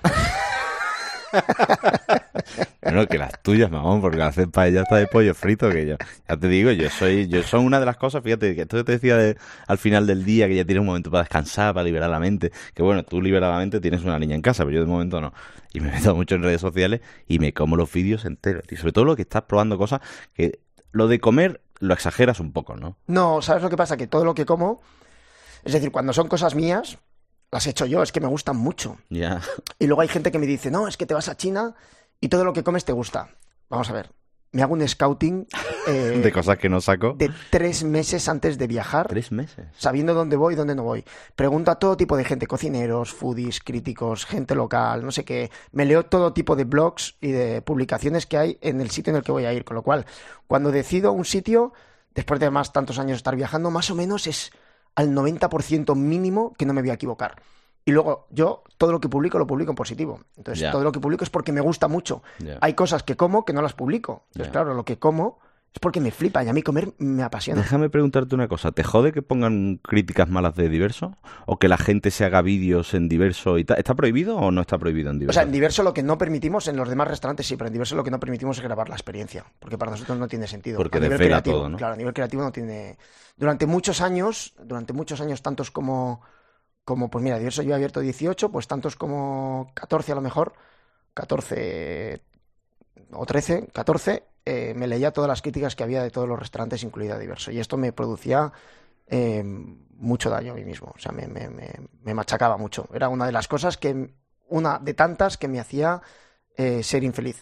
Bueno, que las tuyas, mamón, porque hacer paella está de pollo frito, que yo, ya te digo, yo soy, yo son una de las cosas, fíjate, que esto te decía de, al final del día, que ya tienes un momento para descansar, para liberar la mente, que bueno, tú liberar la mente tienes una niña en casa, pero yo de momento no, y me meto mucho en redes sociales y me como los vídeos enteros, y sobre todo lo que estás probando cosas que, lo de comer lo exageras un poco, ¿no? No, ¿sabes lo que pasa? Que todo lo que como, es decir, cuando son cosas mías, las he hecho yo, es que me gustan mucho. Ya. Yeah. Y luego hay gente que me dice, no, es que te vas a China y todo lo que comes te gusta. Vamos a ver, me hago un scouting eh, de cosas que no saco. De tres meses antes de viajar. Tres meses. Sabiendo dónde voy y dónde no voy. Pregunto a todo tipo de gente, cocineros, foodies, críticos, gente local, no sé qué. Me leo todo tipo de blogs y de publicaciones que hay en el sitio en el que voy a ir. Con lo cual, cuando decido un sitio, después de más tantos años de estar viajando, más o menos es al noventa por ciento mínimo que no me voy a equivocar. Y luego, yo todo lo que publico lo publico en positivo. Entonces, Ya. todo lo que publico es porque me gusta mucho. Ya. Hay cosas que como que no las publico. Entonces, Ya. claro, lo que como es porque me flipa y a mí comer me apasiona. Déjame preguntarte una cosa. ¿Te jode que pongan críticas malas de Diverso? ¿O que la gente se haga vídeos en Diverso y tal? ¿Está prohibido o no está prohibido en O Diverso? sea, en Diverso lo que no permitimos, en los demás restaurantes sí, pero en Diverso lo que no permitimos es grabar la experiencia, porque para nosotros no tiene sentido. Porque a nivel desvela creativo, todo, ¿no? Claro, a nivel creativo no tiene... Durante muchos años, durante muchos años, tantos como, como pues mira, Diverso yo he abierto dieciocho, pues tantos como catorce a lo mejor, catorce o trece, catorce, eh, me leía todas las críticas que había de todos los restaurantes, incluida Diverso, y esto me producía eh, mucho daño a mí mismo, o sea, me, me, me, me machacaba mucho. Era una de las cosas que, una de tantas que me hacía eh, ser infeliz.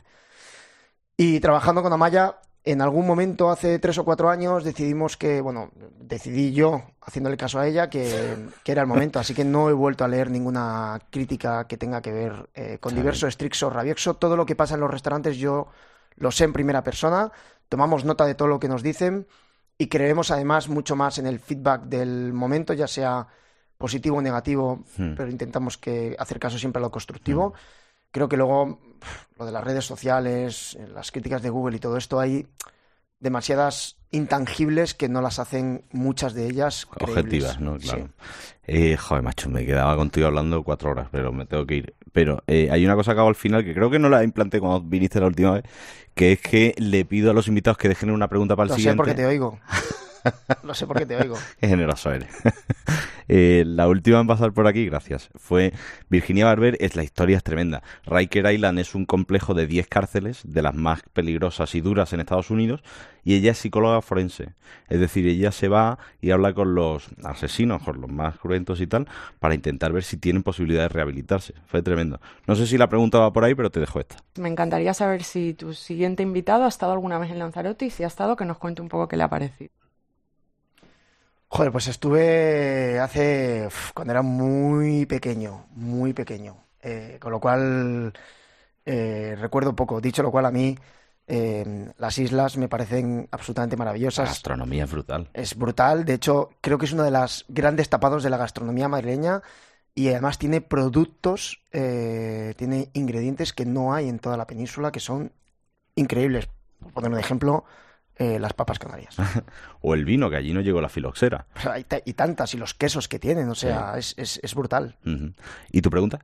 Y trabajando con Amaya, en algún momento, hace tres o cuatro años, decidimos que, bueno, decidí yo, haciéndole caso a ella, que, que era el momento. Así que no he vuelto a leer ninguna crítica que tenga que ver eh, con Diverso, Strixo, Rabiexo. Todo lo que pasa en los restaurantes yo lo sé en primera persona, tomamos nota de todo lo que nos dicen y creemos además mucho más en el feedback del momento, ya sea positivo o negativo, Hmm. pero intentamos que hacer caso siempre a lo constructivo. Creo que luego lo de las redes sociales, las críticas de Google y todo esto, hay demasiadas intangibles que no las hacen muchas de ellas creíbles. Objetivas, ¿no? Claro. Sí. Eh, joder, macho, me quedaba contigo hablando cuatro horas, pero me tengo que ir. Pero eh, hay una cosa que hago al final que creo que no la implanté cuando viniste la última vez, que es que le pido a los invitados que dejen una pregunta para el Lo sé siguiente. porque te oigo. Lo sé porque te oigo. Qué generoso eres. eh, la última en pasar por aquí, gracias, fue Virginia Barber. Es la historia es tremenda. Riker Island es un complejo de diez cárceles, de las más peligrosas y duras en Estados Unidos, y ella es psicóloga forense. Es decir, ella se va y habla con los asesinos, con los más cruentos y tal, para intentar ver si tienen posibilidad de rehabilitarse. Fue tremendo. No sé si la pregunta va por ahí, pero te dejo esta. Me encantaría saber si tu siguiente invitado ha estado alguna vez en Lanzarote y si ha estado, que nos cuente un poco qué le ha parecido. Joder, pues estuve hace... uf, cuando era muy pequeño, muy pequeño. Eh, con lo cual, eh, recuerdo poco. Dicho lo cual, a mí eh, las islas me parecen absolutamente maravillosas. La gastronomía es brutal. Es brutal. De hecho, creo que es uno de los grandes tapados de la gastronomía madrileña y además tiene productos, eh, tiene ingredientes que no hay en toda la península que son increíbles. Por poner un ejemplo... Eh, las papas canarias. O el vino, que allí no llegó la filoxera. O sea, y, ta- y tantas, y los quesos que tienen, o sea, Sí. es, es, es brutal. Uh-huh. ¿Y tu pregunta?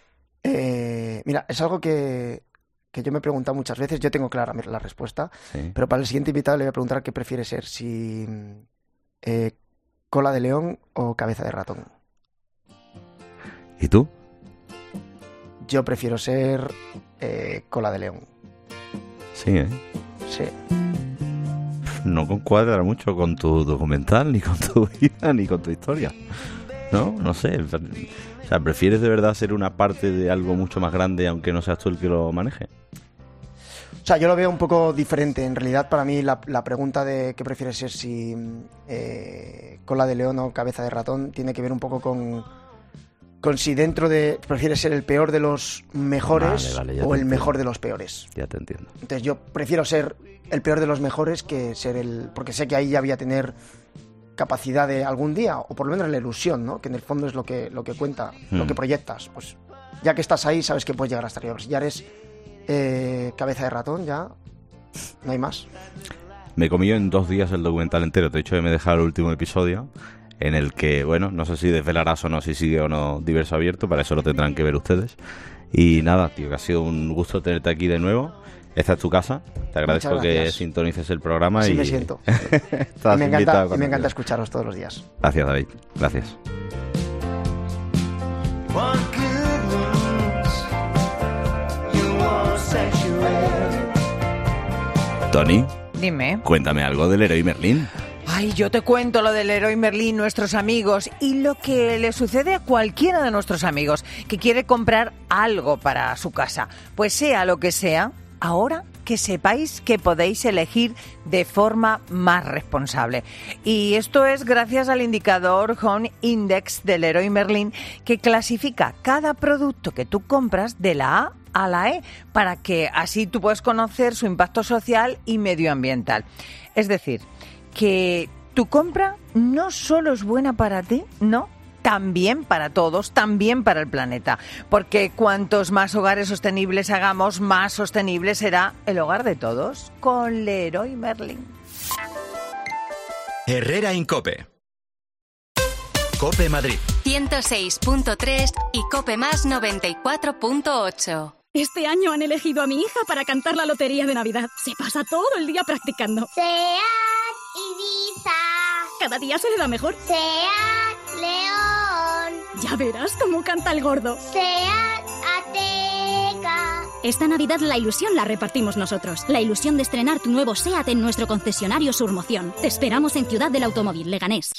Eh, mira, es algo que, que yo me he preguntado muchas veces, yo tengo clara la respuesta, Sí. pero para el siguiente invitado le voy a preguntar qué prefiere ser, si eh, cola de león o cabeza de ratón. ¿Y tú? Yo prefiero ser eh, cola de león. Sí, ¿eh? Sí. No concuadra mucho con tu documental, ni con tu vida, ni con tu historia. ¿No? No sé. O sea, ¿prefieres de verdad ser una parte de algo mucho más grande, aunque no seas tú el que lo maneje? O sea, yo lo veo un poco diferente. En realidad, para mí, la, la pregunta de qué prefieres ser, si eh, cola de león o cabeza de ratón, tiene que ver un poco con, con si dentro de... prefieres ser el peor de los mejores Vale, vale, ya o te el entiendo. mejor de los peores. Ya te entiendo. Entonces yo prefiero ser el peor de los mejores que ser el... porque sé que ahí ya voy a tener capacidad de algún día, o por lo menos la ilusión, ¿no? Que en el fondo es lo que, lo que cuenta, Hmm. lo que proyectas. Pues ya que estás ahí, sabes que puedes llegar hasta arriba. Pero si ya eres eh, cabeza de ratón, ya no hay más. Me comí yo en dos días el documental entero. Te he dicho que me he dejado el último episodio, en el que, bueno, no sé si desvelarás o no, si sigue o no Diverso Abierto, para eso lo tendrán que ver ustedes. Y nada, tío, que ha sido un gusto tenerte aquí de nuevo. Esta es tu casa. Te agradezco Muchas que gracias. sintonices el programa. Así y me siento. Estás Y me invitado encanta, y cuando me encanta quieras. escucharos todos los días. Gracias, David. Gracias. Tony, Dime. cuéntame algo del Leroy Merlin. Ay, yo te cuento lo del Leroy Merlin, nuestros amigos, y lo que le sucede a cualquiera de nuestros amigos que quiere comprar algo para su casa. Pues sea lo que sea, ahora que sepáis que podéis elegir de forma más responsable. Y esto es gracias al indicador Home Index del Leroy Merlin, que clasifica cada producto que tú compras de la A a la E, para que así tú puedas conocer su impacto social y medioambiental. Es decir, que tu compra no solo es buena para ti, no, también para todos, también para el planeta. Porque cuantos más hogares sostenibles hagamos, más sostenible será el hogar de todos. Con Leroy Merlin. Herrera Incope. Cope Madrid. ciento seis punto tres y Cope Más noventa y cuatro punto ocho. Este año han elegido a mi hija para cantar la lotería de Navidad. Se pasa todo el día practicando. Seat Ibiza. Cada día se le da mejor. Seat León. Ya verás cómo canta el gordo. Seat Ateca. Esta Navidad la ilusión la repartimos nosotros. La ilusión de estrenar tu nuevo Seat en nuestro concesionario Surmoción. Te esperamos en Ciudad del Automóvil, Leganés.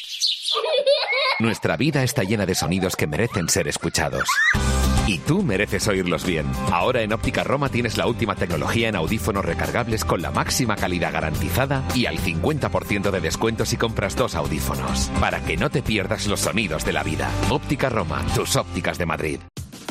Nuestra vida está llena de sonidos que merecen ser escuchados. Y tú mereces oírlos bien. Ahora en Óptica Roma tienes la última tecnología en audífonos recargables con la máxima calidad garantizada y al cincuenta por ciento de descuento si compras dos audífonos. Para que no te pierdas los sonidos de la vida. Óptica Roma, tus ópticas de Madrid.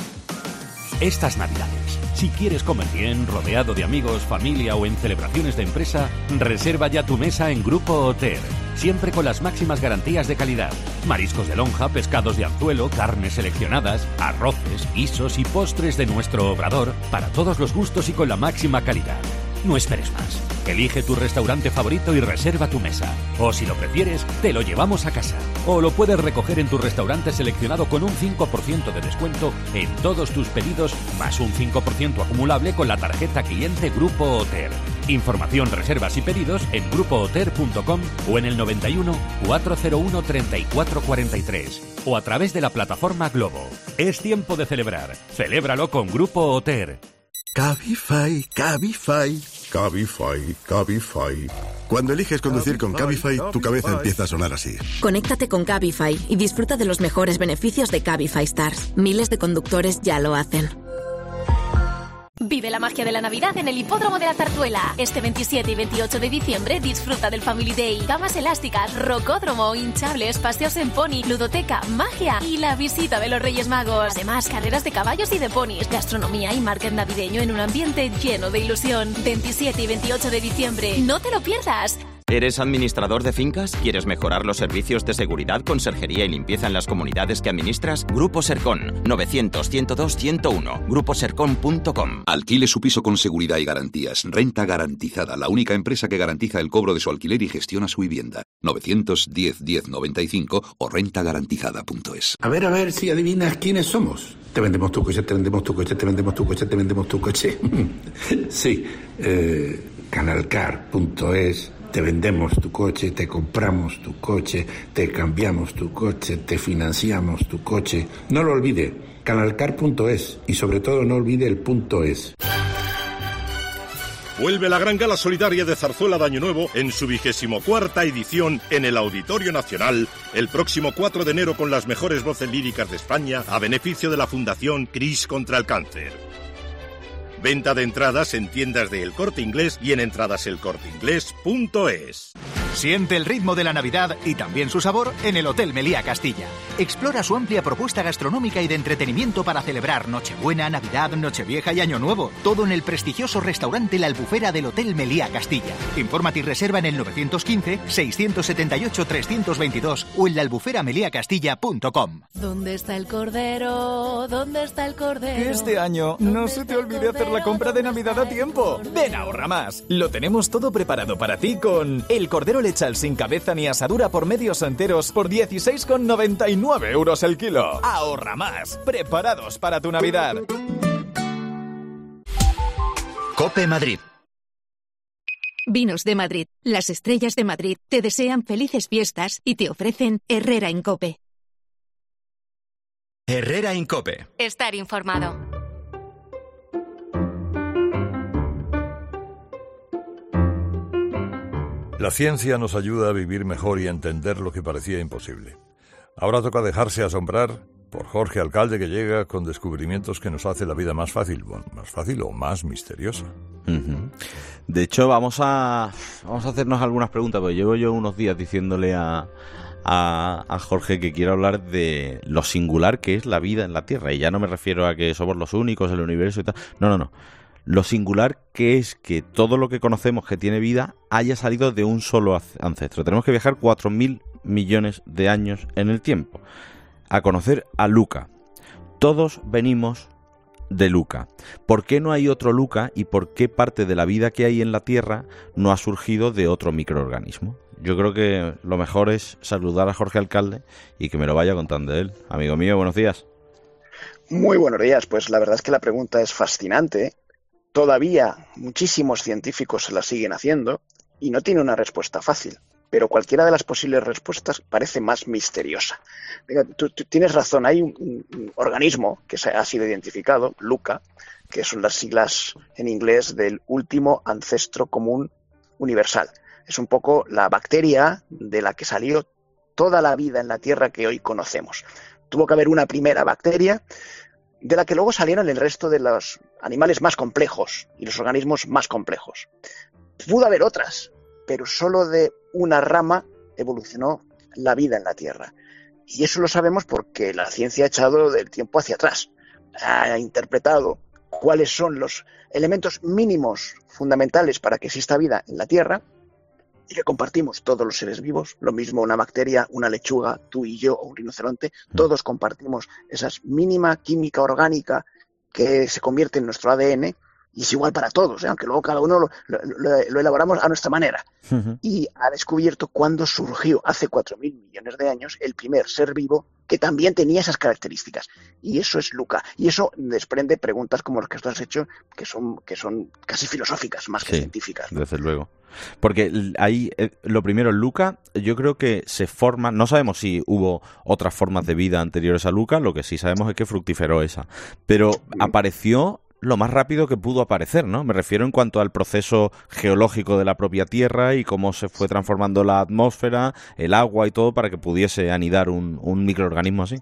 Estas Navidades, si quieres comer bien, rodeado de amigos, familia o en celebraciones de empresa, reserva ya tu mesa en Grupo Oter. Siempre con las máximas garantías de calidad. Mariscos de lonja, pescados de anzuelo, carnes seleccionadas, arroces, guisos y postres de nuestro obrador para todos los gustos y con la máxima calidad. No esperes más. Elige tu restaurante favorito y reserva tu mesa. O si lo prefieres, te lo llevamos a casa. O lo puedes recoger en tu restaurante seleccionado con un cinco por ciento de descuento en todos tus pedidos, más un cinco por ciento acumulable con la tarjeta cliente Grupo Oter. Información, reservas y pedidos en grupo oter punto com o en el noventa y uno, cuatrocientos uno, treinta y cuatro cuarenta y tres o a través de la plataforma Globo. Es tiempo de celebrar. Celébralo con Grupo Oter. Cabify, Cabify, Cabify, Cabify. Cuando eliges conducir con Cabify, tu cabeza empieza a sonar así. Conéctate con Cabify y disfruta de los mejores beneficios de Cabify Stars. Miles de conductores ya lo hacen. Vive la magia de la Navidad en el Hipódromo de la Zarzuela. Este veintisiete y veintiocho de diciembre disfruta del Family Day, camas elásticas, rocódromo, hinchables, paseos en pony, ludoteca, magia y la visita de los Reyes Magos. Además, carreras de caballos y de ponis, gastronomía y market navideño en un ambiente lleno de ilusión. veintisiete y veintiocho de diciembre. ¡No te lo pierdas! ¿Eres administrador de fincas? ¿Quieres mejorar los servicios de seguridad, conserjería y limpieza en las comunidades que administras? Grupo Sercon, novecientos, ciento dos, ciento uno, grupo sercon punto com. Alquile su piso con seguridad y garantías. Renta Garantizada, la única empresa que garantiza el cobro de su alquiler y gestiona su vivienda. novecientos diez, diez noventa y cinco o renta garantizada punto es. A ver, a ver si adivinas quiénes somos. Te vendemos tu coche, te vendemos tu coche, te vendemos tu coche, te vendemos tu coche. Sí, eh, canalcar punto es. Te vendemos tu coche, te compramos tu coche, te cambiamos tu coche, te financiamos tu coche. No lo olvide, canalcar punto es y sobre todo no olvide el punto es. Vuelve la gran gala solidaria de Zarzuela de Año Nuevo en su vigésimo cuarta edición en el Auditorio Nacional el próximo cuatro de enero con las mejores voces líricas de España a beneficio de la Fundación CRIS contra el Cáncer. Venta de entradas en tiendas de El Corte Inglés y en entradas el corte inglés punto es. Siente el ritmo de la Navidad y también su sabor en el Hotel Meliá Castilla. Explora su amplia propuesta gastronómica y de entretenimiento para celebrar Nochebuena, Navidad, Nochevieja y Año Nuevo. Todo en el prestigioso restaurante La Albufera del Hotel Meliá Castilla. Infórmate y reserva en el novecientos quince, seiscientos setenta y ocho, trescientos veintidós o en la albufera meliá castilla punto com. ¿Dónde está el cordero? ¿Dónde está el cordero? Que este año no se te olvide hacer la compra de Navidad a tiempo. Ven a Ahorra Más. Lo tenemos todo preparado para ti con el cordero lechal sin cabeza ni asadura por medios enteros por dieciséis con noventa y nueve euros el kilo. Ahorra Más. Preparados para tu Navidad. Cope Madrid. Vinos de Madrid. Las estrellas de Madrid te desean felices fiestas y te ofrecen Herrera en Cope. Herrera en Cope. Estar informado. La ciencia nos ayuda a vivir mejor y a entender lo que parecía imposible. Ahora toca dejarse asombrar por Jorge Alcalde, que llega con descubrimientos que nos hace la vida más fácil, bueno, más fácil o más misteriosa. Uh-huh. De hecho, vamos a vamos a hacernos algunas preguntas, porque llevo yo unos días diciéndole a, a, a Jorge que quiero hablar de lo singular que es la vida en la Tierra. Y ya no me refiero a que somos los únicos en el universo y tal. No, no, no. Lo singular que es que todo lo que conocemos que tiene vida haya salido de un solo ancestro. Tenemos que viajar cuatro mil millones de años en el tiempo. a conocer a Luca. Todos venimos de Luca. ¿Por qué no hay otro Luca y por qué parte de la vida que hay en la Tierra no ha surgido de otro microorganismo? Yo creo que lo mejor es saludar a Jorge Alcalde y que me lo vaya contando él. Amigo mío, buenos días. Muy buenos días. Pues la verdad es que la pregunta es fascinante. Todavía muchísimos científicos se la siguen haciendo y no tiene una respuesta fácil. Pero cualquiera de las posibles respuestas parece más misteriosa. Tú, tú tienes razón, hay un, un organismo que se ha sido identificado, Luca, que son las siglas en inglés del último ancestro común universal. Es un poco la bacteria de la que salió toda la vida en la Tierra que hoy conocemos. Tuvo que haber una primera bacteria de la que luego salieron el resto de los animales más complejos y los organismos más complejos. Pudo haber otras, pero solo de una rama evolucionó la vida en la Tierra. Y eso lo sabemos porque la ciencia ha echado el tiempo hacia atrás. Ha interpretado cuáles son los elementos mínimos fundamentales para que exista vida en la Tierra y que compartimos todos los seres vivos. Lo mismo una bacteria, una lechuga, tú y yo o un rinoceronte. Todos compartimos esa mínima química orgánica que se convierte en nuestro A D N. Y es igual para todos, ¿eh? Aunque luego cada uno lo, lo, lo elaboramos a nuestra manera. Uh-huh. Y ha descubierto cuándo surgió, hace cuatro mil millones de años, el primer ser vivo que también tenía esas características. Y eso es Luca. Y eso desprende preguntas como las que tú has hecho, que son, que son casi filosóficas más que sí, científicas, ¿no? Desde luego. Porque ahí, lo primero, Luca, yo creo que se forma, no sabemos si hubo otras formas de vida anteriores a Luca, lo que sí sabemos es que fructiferó esa. Pero uh-huh. apareció lo más rápido que pudo aparecer, ¿no? Me refiero en cuanto al proceso geológico de la propia Tierra y cómo se fue transformando la atmósfera, el agua y todo para que pudiese anidar un, un microorganismo así.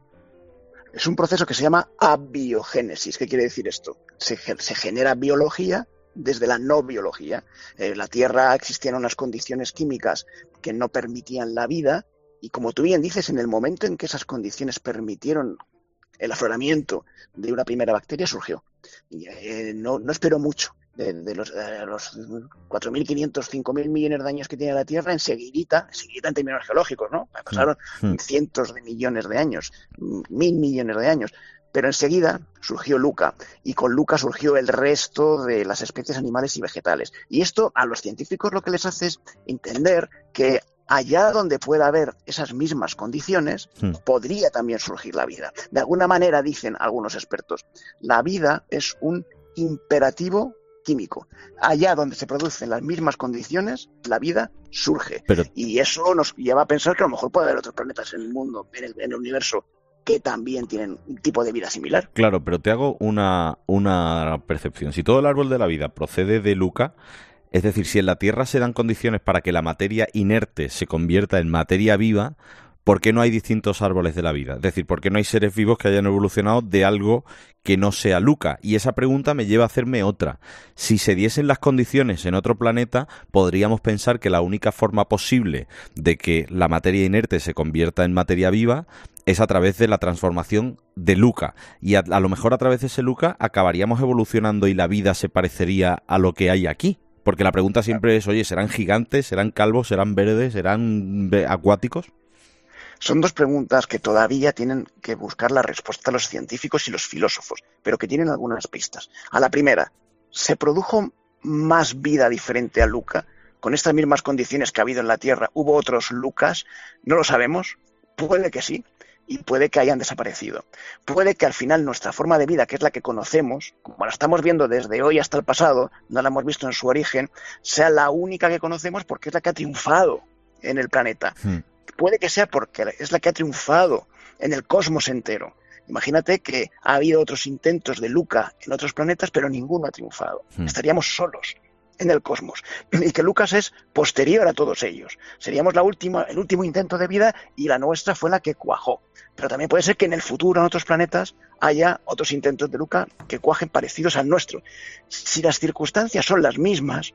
Es un proceso que se llama abiogénesis. ¿Qué quiere decir esto? Se, se genera biología desde la no biología. En la Tierra existían unas condiciones químicas que no permitían la vida y, como tú bien dices, en el momento en que esas condiciones permitieron el afloramiento de una primera bacteria, surgió. Y, eh, no, no esperó mucho. De, de los, de los cuatro mil quinientos, cinco mil millones de años que tiene la Tierra, enseguidita, enseguidita en términos geológicos, ¿no? Pasaron mm. cientos de millones de años, mil millones de años. Pero enseguida surgió Luca, y con Luca surgió el resto de las especies animales y vegetales. Y esto a los científicos lo que les hace es entender que allá donde pueda haber esas mismas condiciones, hmm. podría también surgir la vida. De alguna manera, dicen algunos expertos, la vida es un imperativo químico. Allá donde se producen las mismas condiciones, la vida surge. Pero... Y eso nos lleva a pensar que a lo mejor puede haber otros planetas en el mundo, en el, en el universo, que también tienen un tipo de vida similar. Claro, pero te hago una, una percepción. Si todo el árbol de la vida procede de Luca, es decir, si en la Tierra se dan condiciones para que la materia inerte se convierta en materia viva, ¿por qué no hay distintos árboles de la vida? Es decir, ¿por qué no hay seres vivos que hayan evolucionado de algo que no sea Luca? Y esa pregunta me lleva a hacerme otra. Si se diesen las condiciones en otro planeta, podríamos pensar que la única forma posible de que la materia inerte se convierta en materia viva es a través de la transformación de Luca. Y a, a lo mejor a través de ese Luca acabaríamos evolucionando y la vida se parecería a lo que hay aquí. Porque la pregunta siempre es, oye, ¿serán gigantes, serán calvos, serán verdes, serán acuáticos? Son dos preguntas que todavía tienen que buscar la respuesta los científicos y los filósofos, pero que tienen algunas pistas. A la primera, ¿se produjo más vida diferente a Luca? ¿Con estas mismas condiciones que ha habido en la Tierra, hubo otros Lucas? No lo sabemos. Puede que sí. Y puede que hayan desaparecido. Puede que al final nuestra forma de vida, que es la que conocemos, como la estamos viendo desde hoy hasta el pasado, no la hemos visto en su origen, sea la única que conocemos porque es la que ha triunfado en el planeta. Hmm. Puede que sea porque es la que ha triunfado en el cosmos entero. Imagínate que ha habido otros intentos de Luca en otros planetas, pero ninguno ha triunfado. Hmm. Estaríamos solos en el cosmos. Y que Lucas es posterior a todos ellos. Seríamos la última, el último intento de vida y la nuestra fue la que cuajó. Pero también puede ser que en el futuro, en otros planetas, haya otros intentos de Luca que cuajen parecidos al nuestro. Si las circunstancias son las mismas,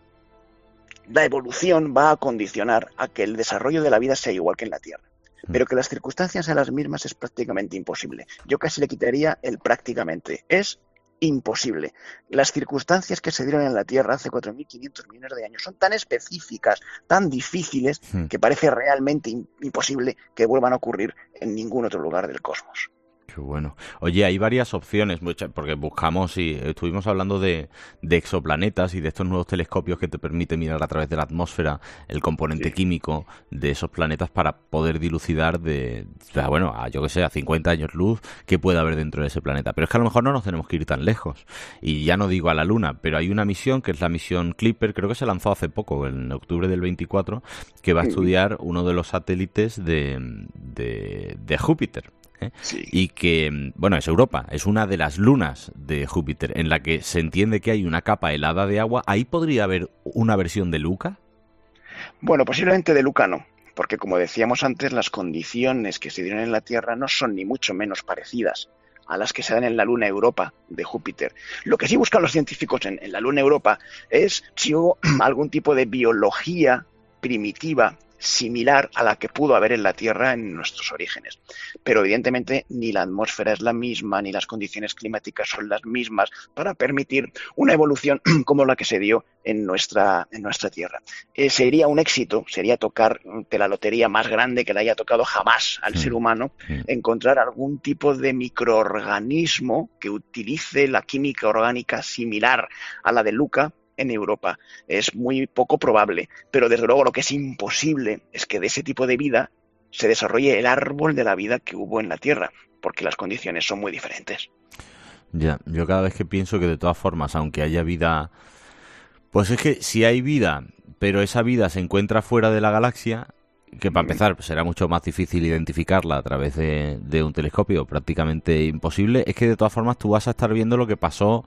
la evolución va a condicionar a que el desarrollo de la vida sea igual que en la Tierra. Pero que las circunstancias sean las mismas es prácticamente imposible. Yo casi le quitaría el prácticamente. Es imposible. Las circunstancias que se dieron en la Tierra hace cuatro mil quinientos millones de años son tan específicas, tan difíciles, hmm. que parece realmente imposible que vuelvan a ocurrir en ningún otro lugar del cosmos. Qué bueno. Oye, hay varias opciones, porque buscamos y estuvimos hablando de, de exoplanetas y de estos nuevos telescopios que te permiten mirar a través de la atmósfera el componente sí. químico de esos planetas para poder dilucidar de, bueno, a, yo que sé, a cincuenta años luz, qué puede haber dentro de ese planeta. Pero es que a lo mejor no nos tenemos que ir tan lejos. Y ya no digo a la Luna, pero hay una misión que es la misión Clipper, creo que se lanzó hace poco, en octubre del veinticuatro, que va a estudiar uno de los satélites de, de, de Júpiter. Sí. Y que, bueno, es Europa, es una de las lunas de Júpiter en la que se entiende que hay una capa helada de agua. ¿Ahí podría haber una versión de Luca? Bueno, posiblemente de Luca no, porque como decíamos antes, las condiciones que se dieron en la Tierra no son ni mucho menos parecidas a las que se dan en la luna Europa de Júpiter. Lo que sí buscan los científicos en, en la luna Europa es si hubo algún tipo de biología primitiva similar a la que pudo haber en la Tierra en nuestros orígenes. Pero evidentemente ni la atmósfera es la misma, ni las condiciones climáticas son las mismas para permitir una evolución como la que se dio en nuestra, en nuestra Tierra. Eh, sería un éxito, sería tocar de la lotería más grande que le haya tocado jamás al sí. ser humano, sí. encontrar algún tipo de microorganismo que utilice la química orgánica similar a la de Luca en Europa. Es muy poco probable, pero desde luego lo que es imposible es que de ese tipo de vida se desarrolle el árbol de la vida que hubo en la Tierra, porque las condiciones son muy diferentes. Ya, yo cada vez que pienso que de todas formas, aunque haya vida, pues es que si hay vida, pero esa vida se encuentra fuera de la galaxia, que para empezar será mucho más difícil identificarla a través de, de un telescopio, prácticamente imposible, es que de todas formas tú vas a estar viendo lo que pasó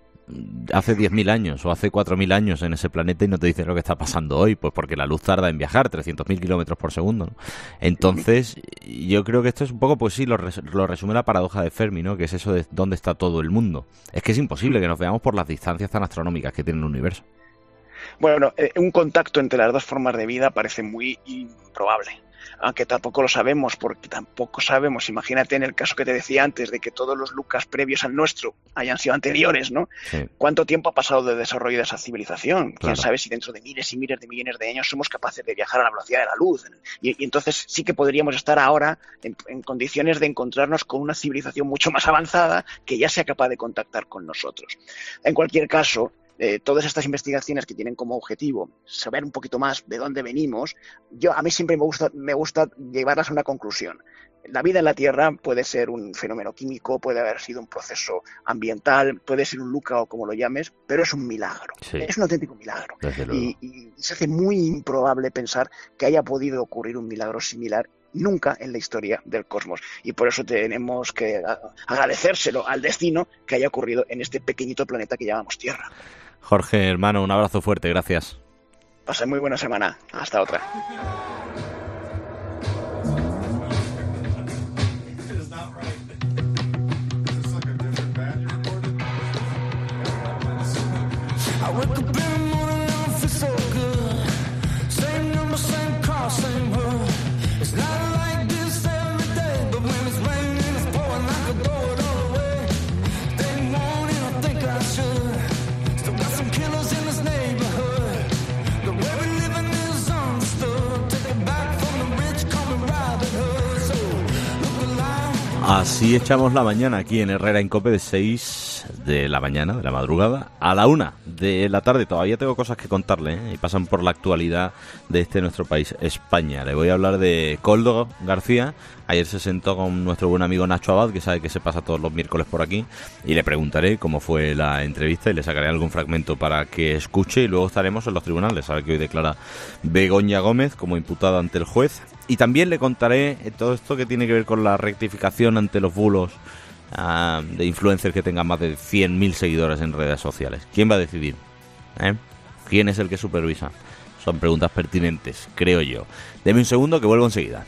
hace diez mil años o hace cuatro mil años en ese planeta y no te dicen lo que está pasando hoy, pues porque la luz tarda en viajar trescientos mil kilómetros por segundo, ¿no? Entonces yo creo que esto es un poco, pues sí, lo, res- lo resume la paradoja de Fermi, ¿no? Que es eso de dónde está todo el mundo. Es que es imposible que nos veamos por las distancias tan astronómicas que tiene el universo. Bueno, eh, un contacto entre las dos formas de vida parece muy improbable, aunque tampoco lo sabemos, porque tampoco sabemos, imagínate en el caso que te decía antes, de que todos los Lucas previos al nuestro hayan sido anteriores, ¿no? Sí. ¿Cuánto tiempo ha pasado de desarrollo de esa civilización? Claro. ¿Quién sabe si dentro de miles y miles de millones de años somos capaces de viajar a la velocidad de la luz? Y, y entonces sí que podríamos estar ahora en, en condiciones de encontrarnos con una civilización mucho más avanzada que ya sea capaz de contactar con nosotros. En cualquier caso, Eh, todas estas investigaciones que tienen como objetivo saber un poquito más de dónde venimos, yo a mí siempre me gusta, me gusta llevarlas a una conclusión. La vida en la Tierra puede ser un fenómeno químico, puede haber sido un proceso ambiental, puede ser un Luca o como lo llames, pero es un milagro, sí. es un auténtico milagro. Y, y se hace muy improbable pensar que haya podido ocurrir un milagro similar nunca en la historia del cosmos, y por eso tenemos que agradecérselo al destino que haya ocurrido en este pequeñito planeta que llamamos Tierra. Jorge, hermano, un abrazo fuerte, gracias. Pasa muy buena semana, hasta otra. Así echamos la mañana aquí en Herrera en Cope de seis de la mañana, de la madrugada, a la una de la tarde. Todavía tengo cosas que contarle, ¿eh? Y pasan por la actualidad de este nuestro país, España. Le voy a hablar de Koldo García. Ayer se sentó con nuestro buen amigo Nacho Abad, que sabe que se pasa todos los miércoles por aquí, y le preguntaré cómo fue la entrevista y le sacaré algún fragmento para que escuche, y luego estaremos en los tribunales. Sabe que hoy declara Begoña Gómez como imputada ante el juez. Y también le contaré todo esto que tiene que ver con la rectificación ante los bulos uh, de influencers que tengan más de cien mil seguidores en redes sociales. ¿Quién va a decidir? ¿Eh? ¿Quién es el que supervisa? Son preguntas pertinentes, creo yo. Deme un segundo que vuelvo enseguida.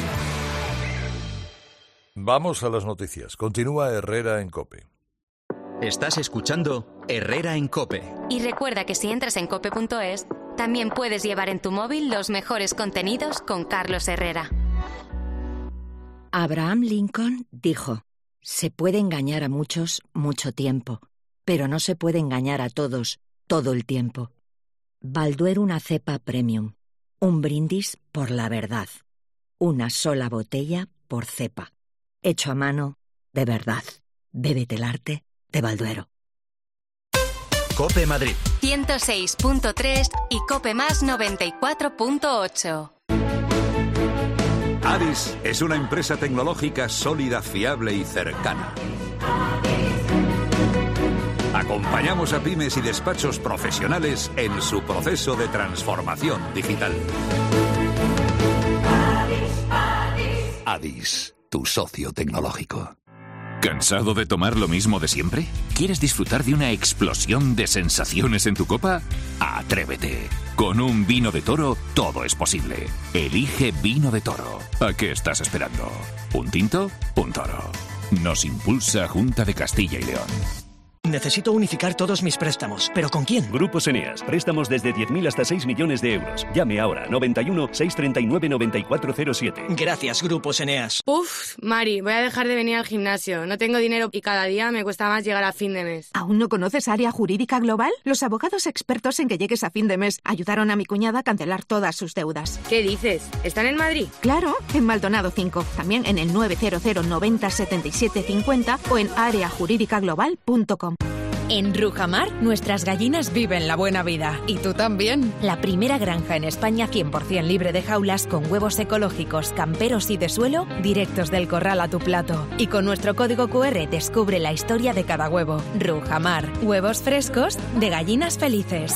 Vamos a las noticias. Continúa Herrera en COPE. Estás escuchando Herrera en COPE. Y recuerda que si entras en cope punto es, también puedes llevar en tu móvil los mejores contenidos con Carlos Herrera. Abraham Lincoln dijo: se puede engañar a muchos mucho tiempo, pero no se puede engañar a todos todo el tiempo. Balduero una cepa premium. Un brindis por la verdad. Una sola botella por cepa. Hecho a mano de verdad. Bébete el arte de Balduero. COPE Madrid ciento seis punto tres y COPE Más noventa y cuatro punto ocho. Adis es una empresa tecnológica sólida, fiable y cercana. Acompañamos a pymes y despachos profesionales en su proceso de transformación digital. Adis, tu socio tecnológico. ¿Cansado de tomar lo mismo de siempre? ¿Quieres disfrutar de una explosión de sensaciones en tu copa? ¡Atrévete! Con un vino de toro, todo es posible. Elige vino de toro. ¿A qué estás esperando? ¿Un tinto? Un toro. Nos impulsa Junta de Castilla y León. Necesito unificar todos mis préstamos. ¿Pero con quién? Grupos Eneas. Préstamos desde diez mil hasta seis millones de euros. Llame ahora. noventa y uno, seiscientos treinta y nueve, noventa y cuatro cero siete. Gracias, Grupos Eneas. Uf, Mari, voy a dejar de venir al gimnasio. No tengo dinero y cada día me cuesta más llegar a fin de mes. ¿Aún no conoces Área Jurídica Global? Los abogados expertos en que llegues a fin de mes ayudaron a mi cuñada a cancelar todas sus deudas. ¿Qué dices? ¿Están en Madrid? Claro, en Maldonado cinco. También en el nueve cero cero noventa setenta y siete cincuenta o en área jurídica global punto com. En Rujamar, nuestras gallinas viven la buena vida. ¿Y tú también? La primera granja en España cien por ciento libre de jaulas con huevos ecológicos, camperos y de suelo directos del corral a tu plato. Y con nuestro código cu erre descubre la historia de cada huevo. Rujamar, huevos frescos de gallinas felices.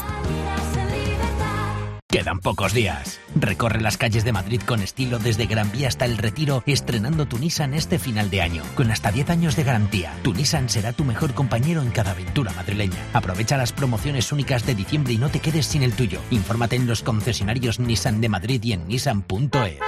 Quedan pocos días. Recorre las calles de Madrid con estilo desde Gran Vía hasta El Retiro, estrenando tu Nissan este final de año. Con hasta diez años de garantía, tu Nissan será tu mejor compañero en cada aventura madrileña. Aprovecha las promociones únicas de diciembre y no te quedes sin el tuyo. Infórmate en los concesionarios Nissan de Madrid y en nissan punto es.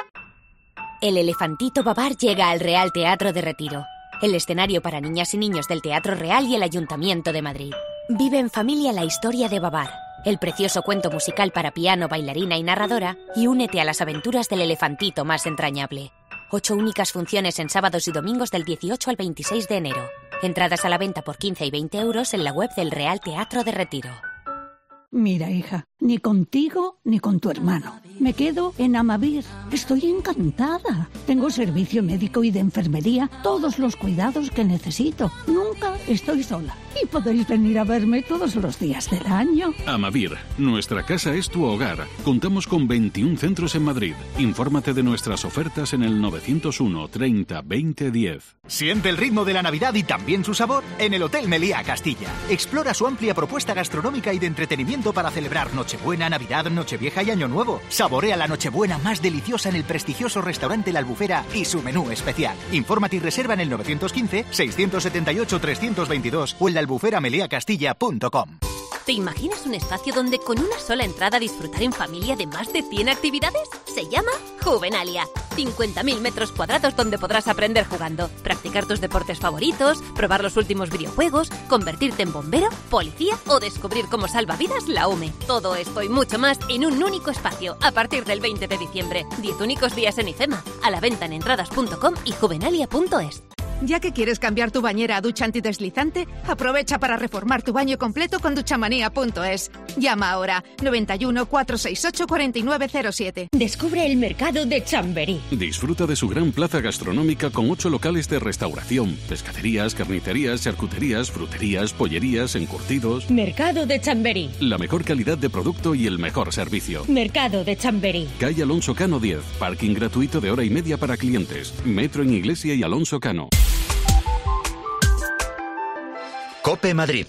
El Elefantito Babar llega al Real Teatro de Retiro, el escenario para niñas y niños del Teatro Real y el Ayuntamiento de Madrid. Vive en familia la historia de Babar, el precioso cuento musical para piano, bailarina y narradora, y únete a las aventuras del elefantito más entrañable. Ocho únicas funciones en sábados y domingos del dieciocho al veintiséis de enero. Entradas a la venta por quince y veinte euros en la web del Real Teatro de Retiro. Mira, hija, ni contigo ni con tu hermano. Me quedo en Amavir. Estoy encantada. Tengo servicio médico y de enfermería, todos los cuidados que necesito. Nunca estoy sola. Y podéis venir a verme todos los días del año. Amavir, nuestra casa es tu hogar. Contamos con veintiún centros en Madrid. Infórmate de nuestras ofertas en el novecientos uno, treinta, veinte, diez. Siente el ritmo de la Navidad y también su sabor en el Hotel Meliá Castilla. Explora su amplia propuesta gastronómica y de entretenimiento para celebrar Nochebuena, Navidad, Nochevieja y Año Nuevo. Saborea la Nochebuena más deliciosa en el prestigioso restaurante La Albufera y su menú especial. Infórmate y reserva en el nueve uno cinco, seis siete ocho, tres dos dos o en la albufera meliá castilla punto com. ¿Te imaginas un espacio donde con una sola entrada disfrutar en familia de más de cien actividades? Se llama Juvenalia. cincuenta mil metros cuadrados donde podrás aprender jugando, practicar tus deportes favoritos, probar los últimos videojuegos, convertirte en bombero, policía o descubrir cómo salva vidas la U M E. Todo esto y mucho más en un único espacio a partir del veinte de diciembre. diez únicos días en IFEMA. A la venta en entradas punto com y juvenalia punto es. Ya que quieres cambiar tu bañera a ducha antideslizante, aprovecha para reformar tu baño completo con duchamanía punto es. Llama ahora noventa y uno, cuatrocientos sesenta y ocho, cuarenta y nueve cero siete. Descubre el mercado de Chamberí. Disfruta de su gran plaza gastronómica con ocho locales de restauración, pescaderías, carnicerías, charcuterías, fruterías, pollerías, encurtidos. Mercado de Chamberí. La mejor calidad de producto y el mejor servicio. Mercado de Chamberí. Calle Alonso Cano diez. Parking gratuito de hora y media para clientes. Metro en Iglesia y Alonso Cano. COPE Madrid.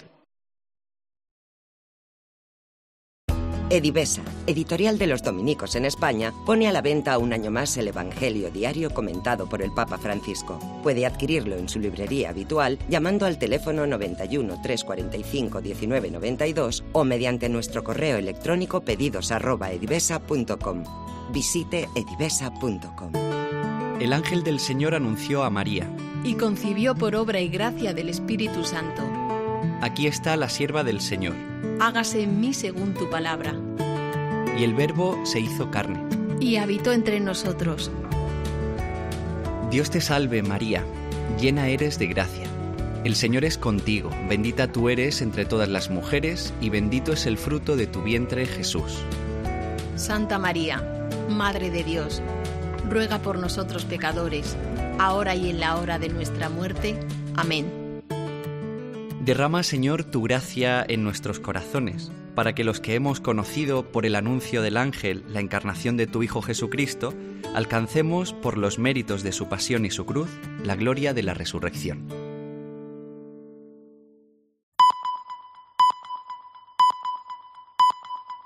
Edivesa, editorial de los dominicos en España, pone a la venta un año más el Evangelio diario comentado por el Papa Francisco. Puede adquirirlo en su librería habitual llamando al teléfono noventa y uno, trescientos cuarenta y cinco, diecinueve noventa y dos o mediante nuestro correo electrónico pedidos arroba edivesa punto com. Visite edivesa punto com. El ángel del Señor anunció a María: y concibió por obra y gracia del Espíritu Santo. Aquí está la sierva del Señor. Hágase en mí según tu palabra. Y el Verbo se hizo carne. Y habitó entre nosotros. Dios te salve, María, llena eres de gracia. El Señor es contigo, bendita tú eres entre todas las mujeres, y bendito es el fruto de tu vientre, Jesús. Santa María, Madre de Dios, ruega por nosotros pecadores, ahora y en la hora de nuestra muerte. Amén. Derrama, Señor, tu gracia en nuestros corazones, para que los que hemos conocido por el anuncio del ángel la encarnación de tu Hijo Jesucristo, alcancemos, por los méritos de su pasión y su cruz, la gloria de la resurrección.